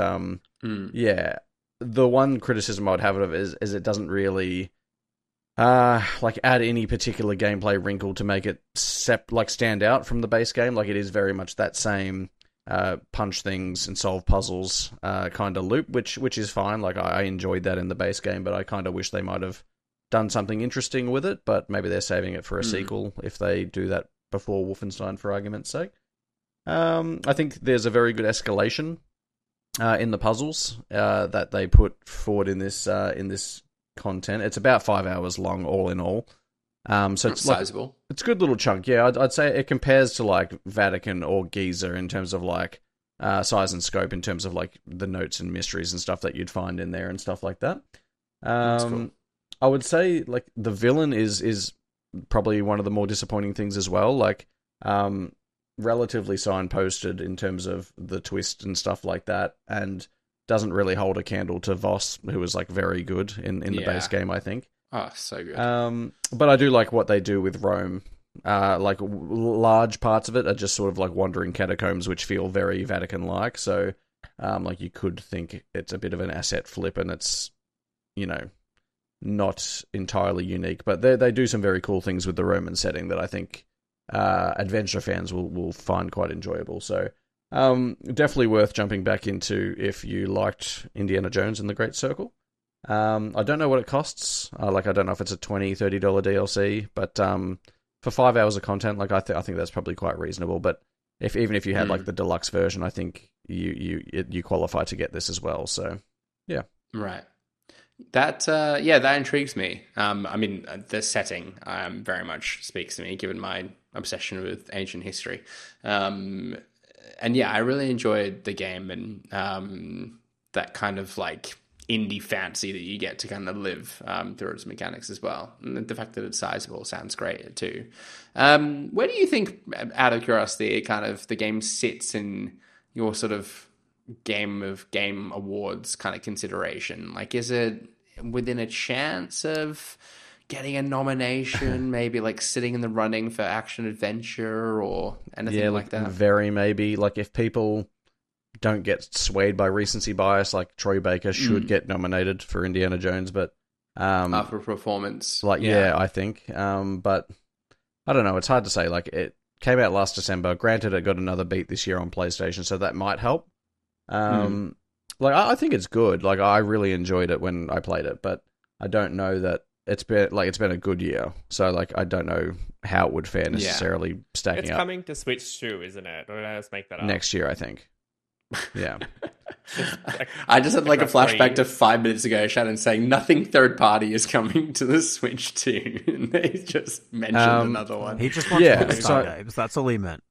the one criticism I'd have of it is it doesn't really add any particular gameplay wrinkle to make it stand out from the base game. Like, it is very much that same punch things and solve puzzles kind of loop, which is fine. Like, I enjoyed that in the base game, but I kind of wish they might have done something interesting with it. But maybe they're saving it for a sequel if they do that before Wolfenstein, for argument's sake. I think there's a very good escalation in the puzzles that they put forward in this content. It's about 5 hours long, all in all. So it's sizable. It's a good little chunk. Yeah, I'd say it compares to like Vatican or Giza in terms of like size and scope, in terms of like the notes and mysteries and stuff that you'd find in there and stuff like that. That's cool. I would say like the villain is probably one of the more disappointing things as well. Like, relatively signposted in terms of the twist and stuff like that, and doesn't really hold a candle to Voss, who was like very good in the base game, I think. Oh, so good. But I do like what they do with Rome. Large parts of it are just sort of like wandering catacombs, which feel very Vatican-like. So, you could think it's a bit of an asset flip, and it's, not entirely unique. But they do some very cool things with the Roman setting that I think adventure fans will find quite enjoyable. So, definitely worth jumping back into if you liked Indiana Jones and the Great Circle. I don't know what it costs. I don't know if it's a $20-$30 DLC, but for 5 hours of content, like I think that's probably quite reasonable. But even if you had like the deluxe version, I think you qualify to get this as well. So yeah, right. That that intrigues me. I mean, the setting very much speaks to me, given my obsession with ancient history. And yeah, I really enjoyed the game and that kind of like indie fantasy that you get to kind of live through its mechanics as well. And the fact that it's sizable sounds great too. Where do you think, out of curiosity, kind of the game sits in your sort of game awards kind of consideration? Like, is it within a chance of getting a nomination, maybe like sitting in the running for action adventure or anything like that? Very maybe. Like, if people don't get swayed by recency bias, like Troy Baker should get nominated for Indiana Jones, but for performance, I think. But I don't know. It's hard to say. Like, it came out last December. Granted, it got another beat this year on PlayStation, so that might help. Like, I think it's good. Like, I really enjoyed it when I played it, but I don't know that it's been a good year. So, like, I don't know how it would fare necessarily stacking up. It's coming to Switch too, isn't it? Or did I just make that up? Next year, I think. Yeah. I just had like a flashback to 5 minutes ago, Shannon saying nothing third party is coming to the Switch 2. And they just mentioned another one. He just wants Rockstar games. That's all he meant.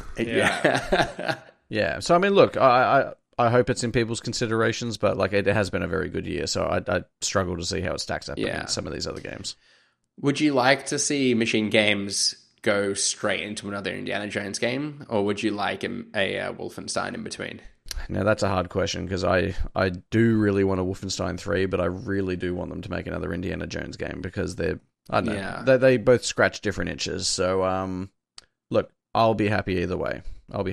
Yeah. Yeah. So, I mean, look, I hope it's in people's considerations, but like it has been a very good year, so I struggle to see how it stacks up against some of these other games. Would you like to see Machine Games go straight into another Indiana Jones game, or would you like a Wolfenstein in between? Now, that's a hard question, because I do really want a Wolfenstein 3, but I really do want them to make another Indiana Jones game, because they both scratch different itches. So, look, I'll be happy either way.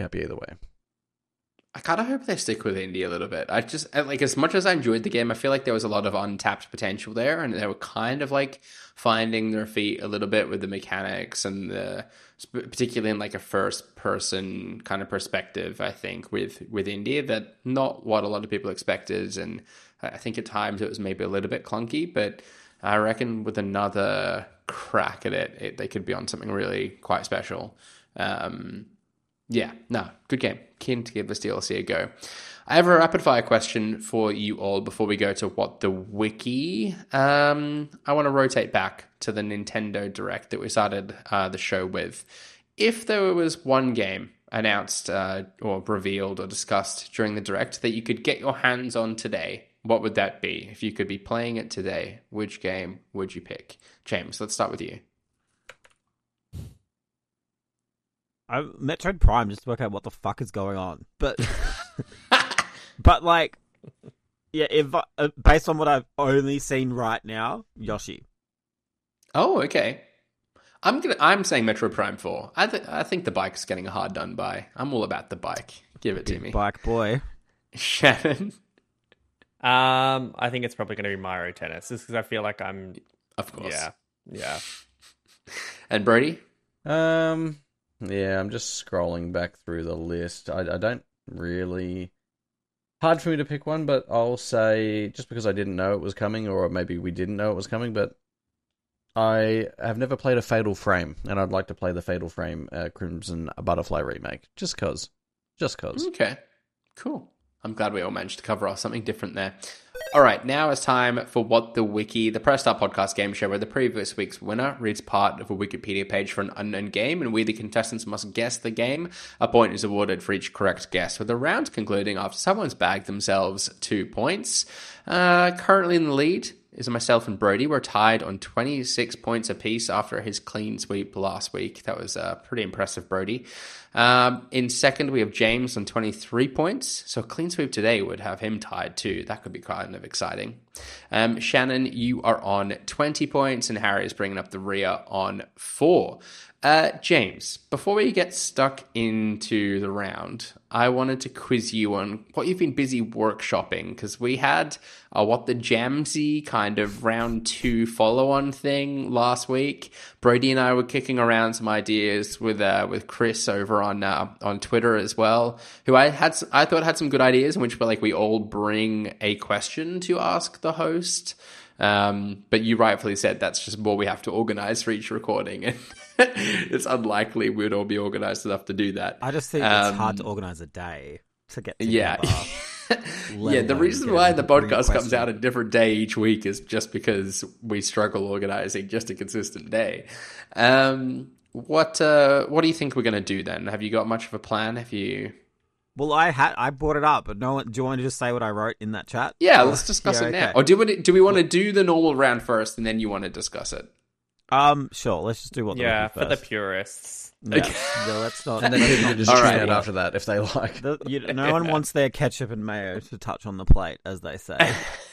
I kind of hope they stick with indie a little bit. I just, like, as much as I enjoyed the game, I feel like there was a lot of untapped potential there, and they were kind of like finding their feet a little bit with the mechanics and particularly in like a first person kind of perspective, I think, with indie, that not what a lot of people expected. And I think at times it was maybe a little bit clunky, but I reckon with another crack at it they could be on something really quite special. Good game. Keen to give this DLC a go. I have a rapid fire question for you all before we go to What the Wiki. I want to rotate back to the Nintendo Direct that we started the show with. If there was one game announced or revealed or discussed during the Direct that you could get your hands on today, what would that be? If you could be playing it today, which game would you pick? James, let's start with you. Metroid Prime, just to work out what the fuck is going on. But, but like, yeah, if based on what I've only seen right now, Yoshi. Oh, okay. I'm saying Metroid Prime 4. I think the bike's getting a hard done by. I'm all about the bike. Give it to me. Bike boy. Shannon? I think it's probably going to be Mario Tennis, just because I feel like I'm... Of course. Yeah. And Brody? Yeah, I'm just scrolling back through the list. I don't really... Hard for me to pick one, but I'll say, just because I didn't know it was coming, or maybe we didn't know it was coming, but I have never played a Fatal Frame, and I'd like to play the Fatal Frame Crimson Butterfly remake, just cause. Okay, cool. I'm glad we all managed to cover off something different there. All right, now it's time for What the Wiki, the Press Start podcast game show where the previous week's winner reads part of a Wikipedia page for an unknown game, and we, the contestants, must guess the game. A point is awarded for each correct guess, with the round concluding after someone's bagged themselves 2 points. Currently in the lead is myself and Brody. We're tied on 26 points apiece after his clean sweep last week. That was pretty impressive, Brody. In second, we have James on 23 points. So a clean sweep today would have him tied too. That could be kind of exciting. Shannon, you are on 20 points, and Harry is bringing up the rear on 4. James, before we get stuck into the round, I wanted to quiz you on what you've been busy workshopping, because we had What the Jamsy kind of round 2 follow-on thing last week. Brody and I were kicking around some ideas with Chris over on Twitter as well, who I thought had some good ideas in which we all bring a question to ask the host. But you rightfully said that's just more we have to organize for each recording. And it's unlikely we'd all be organized enough to do that. I just think it's hard to organize a day to get together. Yeah. let Yeah, the alone reason get why into the podcast comes question. out a different day each week is just because we struggle organizing just a consistent day. What do you think we're going to do then? Have you got much of a plan? Have you... Well, I brought it up, but no one. Do you want to just say what I wrote in that chat? Yeah, let's discuss Yeah, it now. okay. Or do we want to do the normal round first and then you want to discuss it? Sure. Let's just do what. Yeah, for for the purists. no, let's not. And then people can just All tune right. out after that if they like. No one wants their ketchup and mayo to touch on the plate, as they say.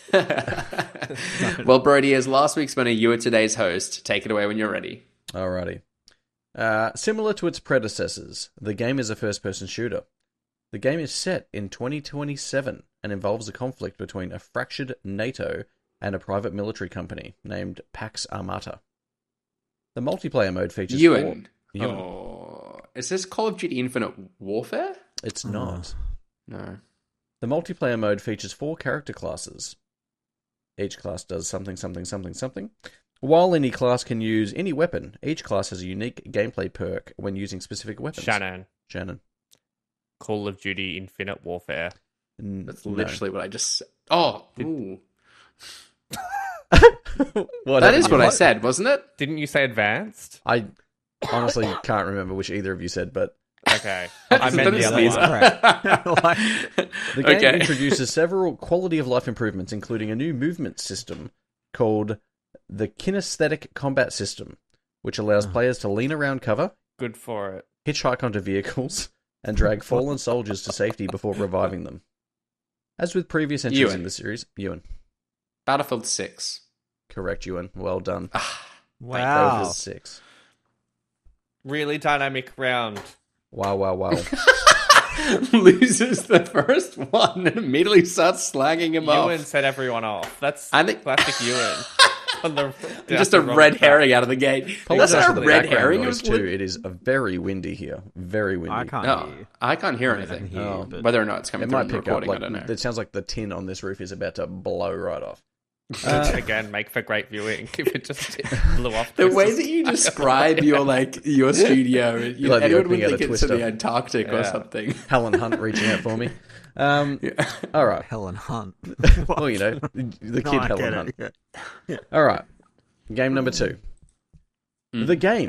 Well, Brody, as last week's winner, you are today's host. Take it away when you're ready. Alrighty. Similar to its predecessors, the game is a first-person shooter. The game is set in 2027 and involves a conflict between a fractured NATO and a private military company named Pax Armata. The multiplayer mode features Ewan. Ewan. Oh, is this Call of Duty Infinite Warfare? It's not. No. The multiplayer mode features 4 character classes. Each class does something, something, something, something. While any class can use any weapon, each class has a unique gameplay perk when using specific weapons. Shannon. Call of Duty Infinite Warfare. That's No. literally what I just said. Oh, ooh. What That is happened? what I said, wasn't it? Didn't you say advanced? I honestly can't remember which either of you said, but Okay. I meant the other Please. one. Correct. the game Okay. introduces several quality of life improvements, including a new movement system called the Kinesthetic Combat System, which allows players to lean around cover, Good for it. hitchhike onto vehicles, and drag fallen soldiers to safety before reviving them. As with previous entries Ewan. in the series, Ewan. Battlefield 6. Correct, Ewan. Well done. Wow. Battlefield 6. Really dynamic round. Wow, wow, wow. Loses the first one and immediately starts slagging him Ewan off. set everyone off. That's I think- classic Ewan. On the, Just a wrong red track. herring out of the gate. Apologize That's for not the a red background herring. noise It was too. It is very windy here. Very windy. I can't No, hear you. I can't hear I mean, I anything. can hear you, Oh, but- Whether or not it's coming It through might in the pick up. recording, Like, I don't know. it sounds like the tin on this roof is about to blow right off. Again, make for great viewing. If it just blew off. The just- way that you describe your studio, you, Like the anyone opening would of think the it's in the Twister. Antarctic or Yeah. something. Helen Hunt reaching out for me. All right. Helen Hunt. Well, you know, the No, kid I Helen get Hunt. it, All right. Game number 2. The game.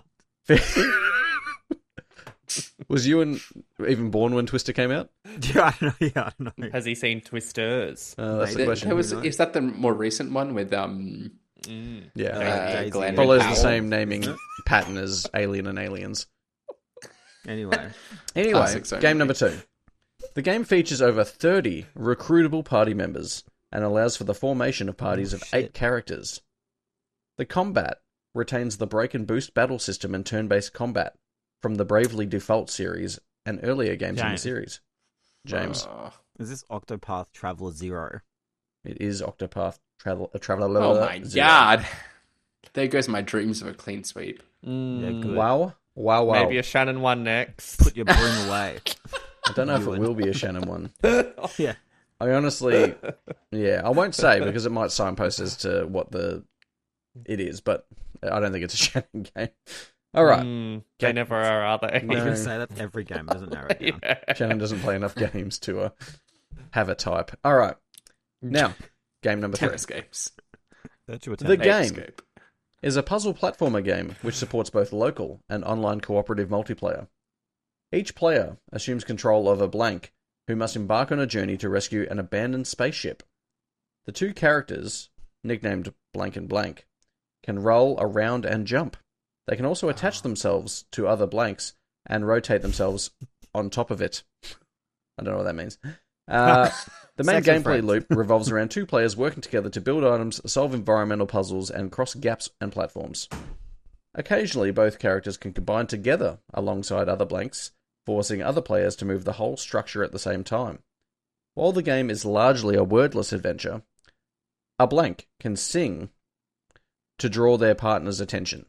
Was Ewan even born when Twister came out? Yeah, I know. Yeah, I know. Has he seen Twisters? That's the There question. is that the more recent one with Yeah. Daisy. Glenn Follows the Powell? same naming pattern as Alien and Aliens. Anyway, Anyway, Classic Sony. game number 2. The game features over 30 recruitable party members and allows for the formation of parties of 8 characters. The combat retains the break and boost battle system and turn-based combat from the Bravely Default series and earlier games in the James. series. James, is this Octopath Traveler 0? it is Octopath Traveler. Oh my god. There goes my dreams of a clean sweep. Yeah, good. Wow. Wow, wow. Maybe a Shannon one next. Put your broom away. I don't know if it Ewan. will be a Shannon one. Yeah. I honestly, I won't say because it might signpost as to what it is, but I don't think it's a Shannon game. All right. They never are, are they? You No. can say that every game doesn't narrow it down. Yeah. Shannon doesn't play enough games to have a type. All right. Now, game number 3. Tennis games. That's your The turn. game Escape. is a puzzle platformer game which supports both local and online cooperative multiplayer. Each player assumes control of a blank who must embark on a journey to rescue an abandoned spaceship. The 2 characters, nicknamed Blank and Blank, can roll around and jump. They can also attach themselves to other blanks and rotate themselves on top of it. I don't know what that means. The main Sex and gameplay friends. loop revolves around 2 players working together to build items, solve environmental puzzles, and cross gaps and platforms. Occasionally, both characters can combine together alongside other blanks, forcing other players to move the whole structure at the same time. While the game is largely a wordless adventure, a blank can sing to draw their partner's attention.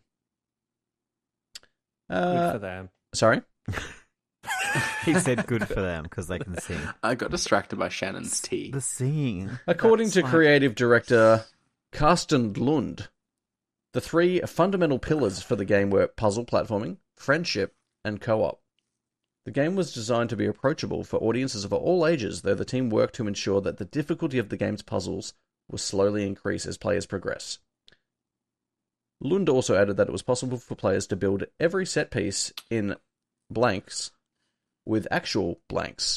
Good for them. Sorry? He said good for them because they can sing. I got distracted by Shannon's tea. The singing. According That's to like- creative director Carsten Lund. The three fundamental pillars for the game were puzzle platforming, friendship, and co-op. The game was designed to be approachable for audiences of all ages, though the team worked to ensure that the difficulty of the game's puzzles will slowly increase as players progress. Lund also added that it was possible for players to build every set piece in blanks with actual blanks.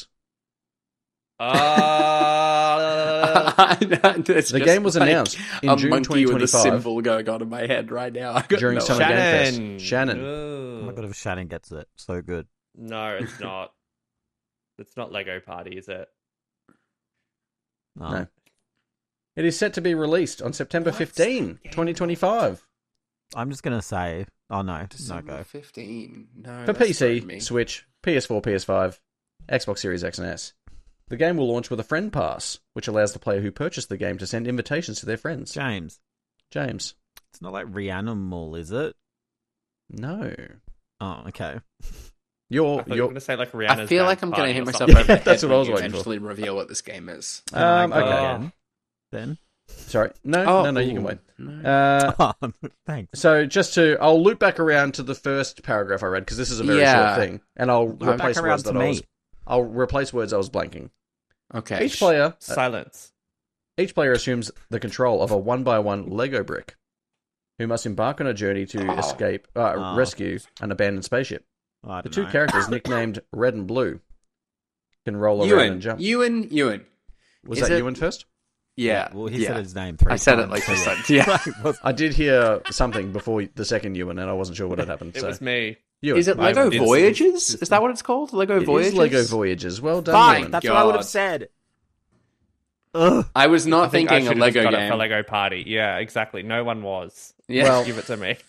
The game was announced in June 2025 with a symbol going on in my head right now. I got during no Summer idea. Game Fest. Shannon. Oh my god, if Shannon gets it, so good. No, it's not. It's not Lego Party, is it? No. It is set to be released on September 15, 2025. I'm just gonna say, oh no, December no go. 15. No, For that's throwing PC, me. Switch, PS4, PS5, Xbox Series X and S. The game will launch with a friend pass, which allows the player who purchased the game to send invitations to their friends. James, James. it's not like Reanimal, is it? No. Oh, okay. I thought you were You're going to say like Rihanna's I feel like Dance I'm going to Party hit or myself something. over the head That's what I when was you waiting for. eventually reveal what this game is. Can I go Okay. again? Then. Sorry. No, you can wait. No. Thanks. So I'll loop back around to the first paragraph I read because this is a very Yeah. short thing, and I'll Back replace around words to that me. I'll replace words I was blanking. Okay. Each player Silence. assumes the control of a one-by-one Lego brick, who must embark on a journey to escape, rescue an abandoned spaceship. I The don't two know. characters, nicknamed Red and Blue, can roll around Ewan. and jump. Ewan. Was Is that it- Ewan first? Yeah. Well, he yeah. said his name 3 I times. said it like so this yeah. time. Yeah. Like, was- I did hear something before the second Ewan, and I wasn't sure what had happened. It so was me. Ewan. Is it I Lego did- Voyages? Is that what it's called? Lego It Voyages? is Lego Voyages. Well done, Fine, Ewan. that's what I would have God. said. Ugh. I was I not think I thinking a should have Lego got it game. for Lego Party. Yeah, exactly. No one was. Yeah. Well- Give it to me.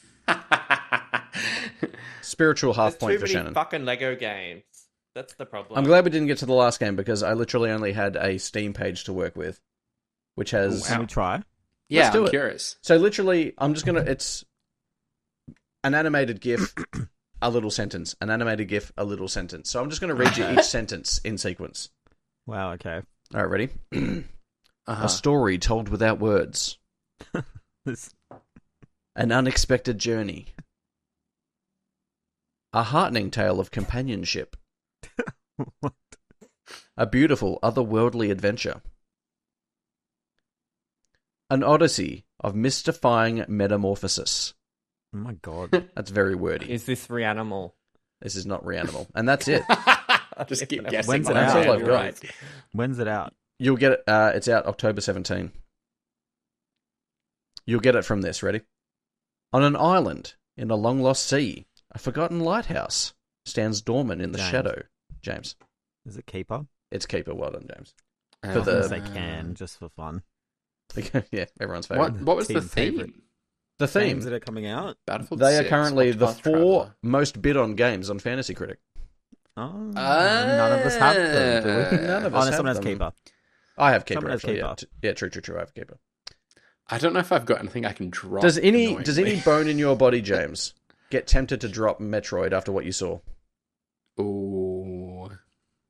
Spiritual half There's point too for many Shannon. fucking Lego games. That's the problem. I'm glad we didn't get to the last game because I literally only had a Steam page to work with, which has... Can we try? yeah, Let's do I'm it. curious. So literally, I'm just going to... It's an animated GIF, a little sentence. An animated GIF, a little sentence. So I'm just going to read you each sentence in sequence. Wow, okay. All right, ready? Uh-huh. A story told without words. This- An unexpected journey. A heartening tale of companionship. What? A beautiful, otherworldly adventure. An odyssey of mystifying metamorphosis. Oh my god. That's very wordy. Is this Reanimal? This is not Reanimal. And that's it. Just keep When's guessing. it That's out? all I've You're got. right. When's it out? You'll get it. It's out October 17. You'll get it from this. Ready? On an island in a long-lost sea, a forgotten lighthouse stands dormant in the James. shadow. James. Is it Keeper? It's Keeper. Well done, James. I For was the- gonna say Can, just for fun. Yeah, everyone's favorite. What was the Team theme? favourite. The theme. Games that are coming out? Battlefield They are 6, currently the Octopath 4 Traveler. most bid on games on Fantasy Critic. Oh, none of us have them, do we? None of Oh, us no, have someone has them. Keeper. I have Keeper. Someone has Actually, Keeper. yeah, true. I have Keeper. I don't know if I've got anything I can drop. Does any annoyingly. bone in your body, James, get tempted to drop Metroid after what you saw? Ooh.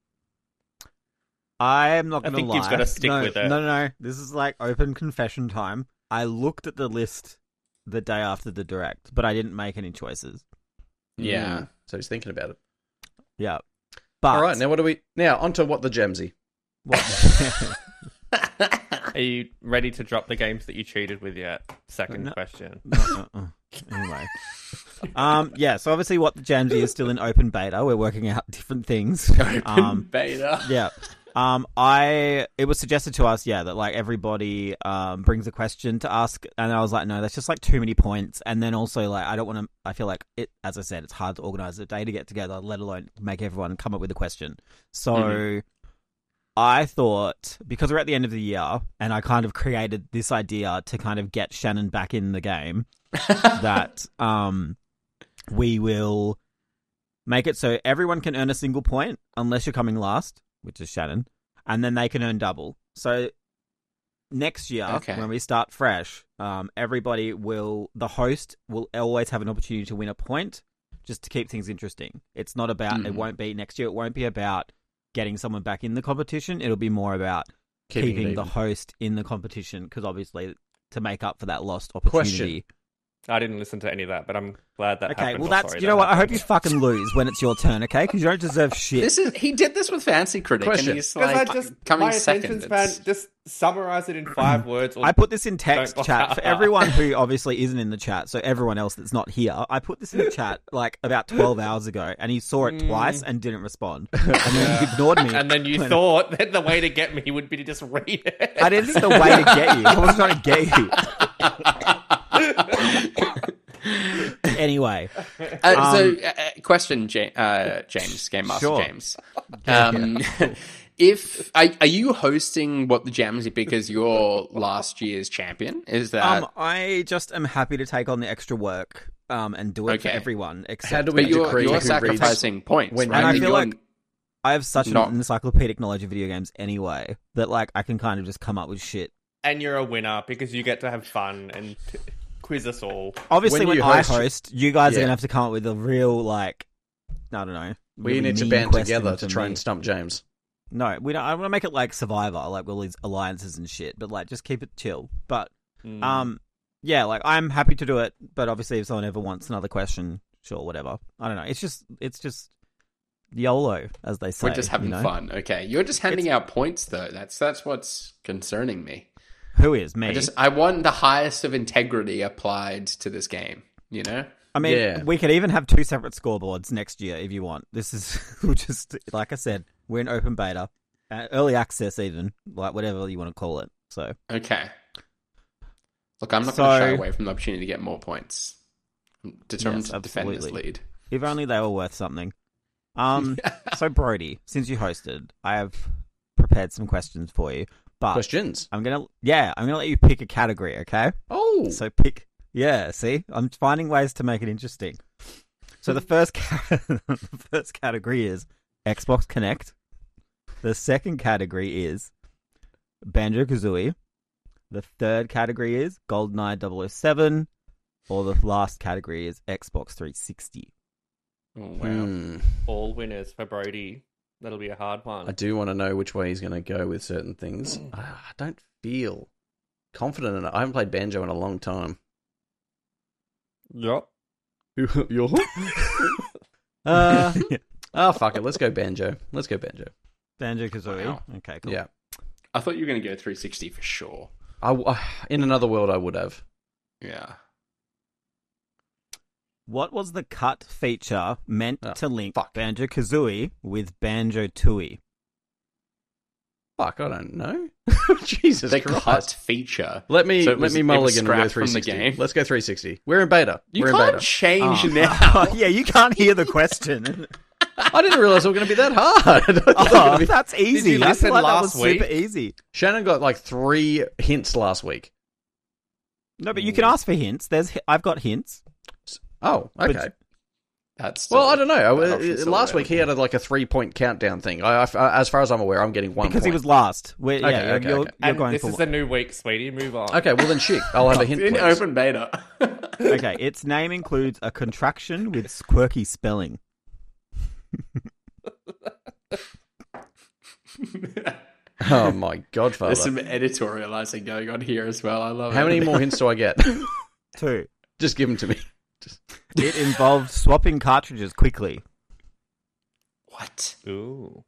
I'm not I gonna think lie. you've gotta stick no, with it. No. This is like open confession time. I looked at the list the day after the direct, but I didn't make any choices. Yeah. So he's thinking about it. Yeah. But All right, now what do we? Now onto what the Gemsy. what- Are you ready to drop the games that you cheated with yet? Second No. question. Anyway. Yeah, so obviously what the Jamsy is still in open beta. We're working out different things. Open beta. Yeah. It was suggested to us, that like everybody brings a question to ask, and I was like, no, that's just like too many points. And then also like I feel like it, as I said, it's hard to organize a day to get together, let alone make everyone come up with a question. So I thought, because we're at the end of the year, and I kind of created this idea to kind of get Shannon back in the game, that we will make it so everyone can earn a single point unless you're coming last, which is Shannon, and then they can earn double. So next year, Okay. when we start fresh, the host will always have an opportunity to win a point, just to keep things interesting. It's not about, it won't be next year, it won't be about getting someone back in the competition. It'll be more about keeping the host in the competition, because obviously to make up for that lost opportunity. I didn't listen to any of that, but I'm glad that Okay, happened. well, or that's sorry you that know what? I hope happened. you fucking lose when it's your turn, okay? Because you don't deserve shit. He did this with Fancy Critic, Question. and he's Because like I just coming my second. attention span. It's- Just summarize it in 5 words. Or I put this in text Don't chat bother. for everyone who obviously isn't in the chat, so everyone else that's not here. I put this in the chat like about 12 hours ago, and he saw it twice and didn't respond. And then he ignored me. and then you when- thought that the way to get me would be to just read it. I didn't think the way to get you. I wasn't trying to get you. Anyway, question, James, Game Master Sure. James. If are you hosting What the Jams because you're last year's champion? Is that I just am happy to take on the extra work and do it for Okay. everyone. Except How do we but you're, decree you're who reads sacrificing points, when- right? And I feel You're- like I have such Not- an encyclopedic knowledge of video games anyway that like I can kind of just come up with shit. And you're a winner because you get to have fun and quiz us all. Obviously, When when you I host- host, you guys are Yeah. gonna have to come up with a real like, I don't know. We really need to mean band question together for to try me. and stump James. No, we don't. I want to make it like Survivor, like all these alliances and shit. But like, just keep it chill. But yeah, like I'm happy to do it. But obviously, if someone ever wants another question, sure, whatever. I don't know. It's just YOLO, as they say. We're just having you know? fun. Okay, you're just handing out points though. That's what's concerning me. Who is me? I want the highest of integrity applied to this game. You know. I mean, Yeah. we could even have 2 separate scoreboards next year if you want. This is we'll just like I said, we're in open beta, early access, even like whatever you want to call it. So Okay. Look, I'm not going to So- shy away from the opportunity to get more points. I'm determined Yes, to defend this absolutely. lead. if only they were worth something. So Brody, since you hosted, I have prepared some questions for you. But Questions. I'm gonna let you pick a category, okay? Oh, So pick. Yeah, see, I'm finding ways to make it interesting. So the first the first category is Xbox Connect. The second category is Banjo-Kazooie. The third category is GoldenEye 007. Or the last category is Xbox 360. Oh, wow. All winners for Brody. That'll be a hard one. I do want to know which way he's going to go with certain things. I don't feel confident in it. I haven't played Banjo in a long time. Yep. Yo. Oh, fuck it. Let's go Banjo. Banjo-Kazooie. Wow. Okay, cool. Yeah. I thought you were going to go 360 for sure. In another world, I would have. Yeah. What was the cut feature meant Oh, to link fuck. Banjo-Kazooie with Banjo-Tooie? Fuck, I don't know. Jesus The Christ. cut feature. Let me So it was mulligan and go scrapped from the 360. game? Let's go 360. We're in beta. You We're in can't beta. change Oh. now. Yeah, you can't hear the question. I didn't realize it was going to be that hard. I thought it was Oh, gonna be- that's easy. you I listen feel like that last was week? super easy. Shannon got like 3 hints last week. No, but you can ask for hints. I've got hints. Oh, okay. But- That's Well, I don't know. that option's still Last week he had like a 3-point countdown thing. As far as I'm aware, I'm getting 1 Because point. he was last. Okay, You're okay. going this for is a new week, sweetie. Move on. Okay, well then shit. I'll have a hint, in please. open beta. Okay, its name includes a contraction with quirky spelling. Oh my godfather. There's some editorializing going on here as well. I love it. How many more hints do I get? 2. Just give them to me. It involved swapping cartridges quickly. What? Ooh.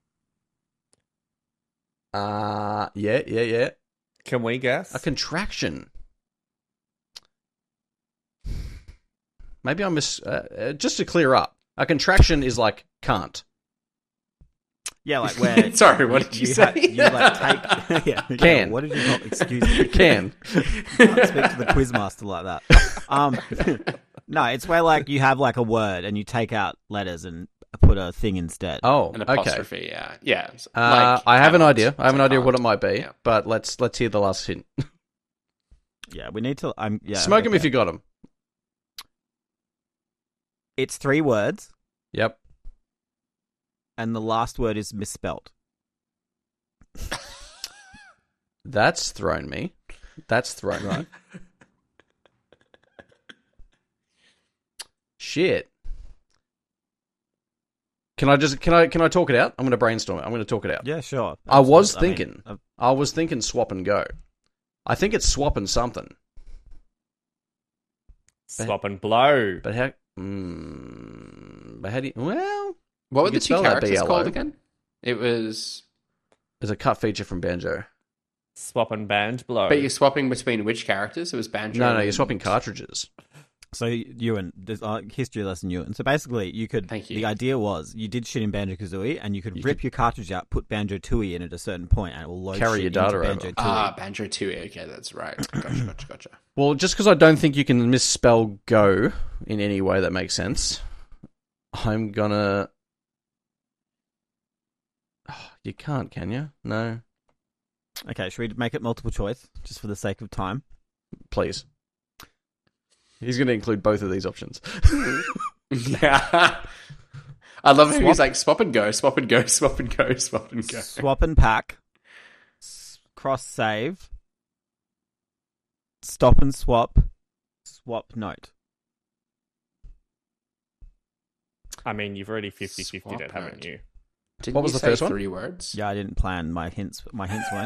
Yeah. Can we guess? A contraction. Maybe I just to clear up. A contraction is like can't. Yeah, like where... Sorry, what did you say? You like take... yeah, Can. what did you not... Excuse me. Can. Can't speak to the quizmaster like that. No, it's where like you have like a word and you take out letters and put a thing instead. Oh, An okay. apostrophe, yeah. Yeah. I have an idea. I have an idea can't. what it might be, Yeah. but let's hear the last hint. Yeah, we need to. Smoke him if you got him. It's 3 words, Yep. and the last word is misspelt. That's thrown me. Shit. Can I talk it out? I'm going to brainstorm it. I'm going to talk it out. Yeah, sure. I was Absolutely. thinking swap and go. I think it's swap and something. Swap and blow. But how? But how do you? Well, What were You the could two spell that characters BLO. called again? It was... there's a cut feature from Banjo. Swap and band blow. But you're swapping between which characters? It was Banjo. No, you're and- swapping cartridges. So Ewan, there's history lesson, Ewan. So basically, you could. Thank you. The idea was you did shit in Banjo-Kazooie, and you could rip your cartridge out, put Banjo-Tooie in at a certain point, and it will load Carry shit your data into over. Banjo-Tooie. Ah, Banjo 2. Okay, that's right. Gotcha. Well, just because I don't think you can misspell "go" in any way that makes sense, I'm gonna. You can't, can you? No, Okay, should we make it multiple choice just for the sake of time? please. He's going to include both of these options. Yeah. I love how he's like, swap and go, swap and go, swap and go, swap and go. Swap and pack, cross save, stop and swap, swap note. I mean, you've already 50-50'd Swap it, haven't note. you? Didn't What was you the say first one? 3 words? Yeah, I didn't plan my hints. My hints weren't.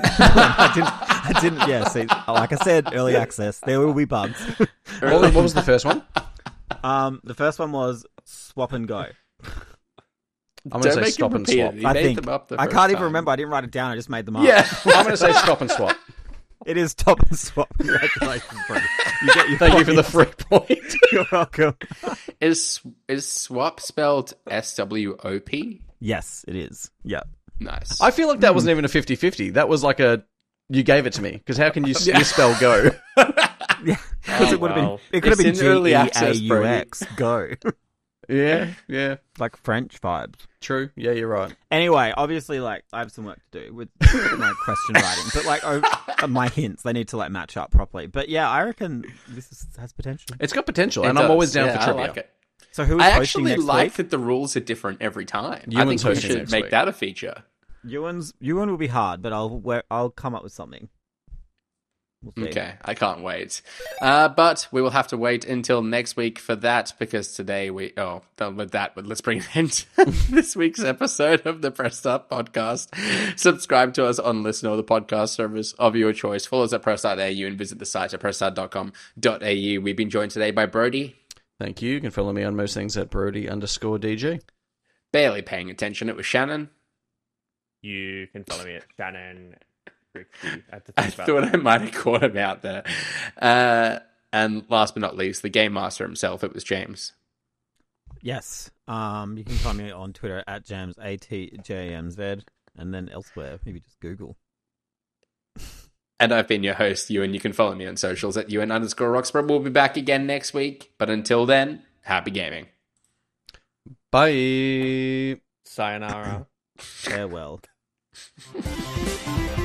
I didn't. Yeah, see, like I said, early access. There will be bugs. What was the first one? The first one was swap and go. I'm going to Don't say make stop him and repeat swap. it. He I made think them up the I first can't even time. remember. I didn't write it down. I just made them up. Yeah. I'm going to say stop and swap. It is stop and swap. Congratulations, bro. You get your Thank you for the points. free point. You're welcome. Is swap spelled SWOP? Yes, it is. Yeah. Nice. I feel like that wasn't even a 50-50. That was like a... You gave it to me. Because how can you misspell "go"? Yeah. Because it would have well. been. It could have It's been in early access, GEAUX. Go. Yeah. Like French vibes. True. Yeah, you're right. Anyway, obviously, like I have some work to do with my question writing, but like my hints, they need to like match up properly. But yeah, I reckon has potential. It's got potential, It and I'm does. always down Yeah, for trivia. I like it. So who is I hosting actually next like week? that the rules are different every time. I Ewan's think we hosting should next make week. that a feature. Ewan will be hard, but I'll come up with something. We'll see. Okay, I can't wait. But we will have to wait until next week for that because today done with that, but let's bring an end to this week's episode of the Press Start Podcast. Subscribe to us on Listen or the podcast service of your choice. Follow us at press.au and visit the site at pressstart.com.au. We've been joined today by Brody. Thank you. You can follow me on most things at Brody_DG. Barely paying attention, it was Shannon. You can follow me at Shannon. I thought I might have caught him out there. And last but not least, the game master himself, it was James. Yes. You can find me on Twitter at Jams ATJMZ, and then elsewhere, maybe just Google. And I've been your host, Ewan. You can follow me on socials at Ewan_Roxburgh. We'll be back again next week. But until then, happy gaming. Bye. Sayonara. Farewell.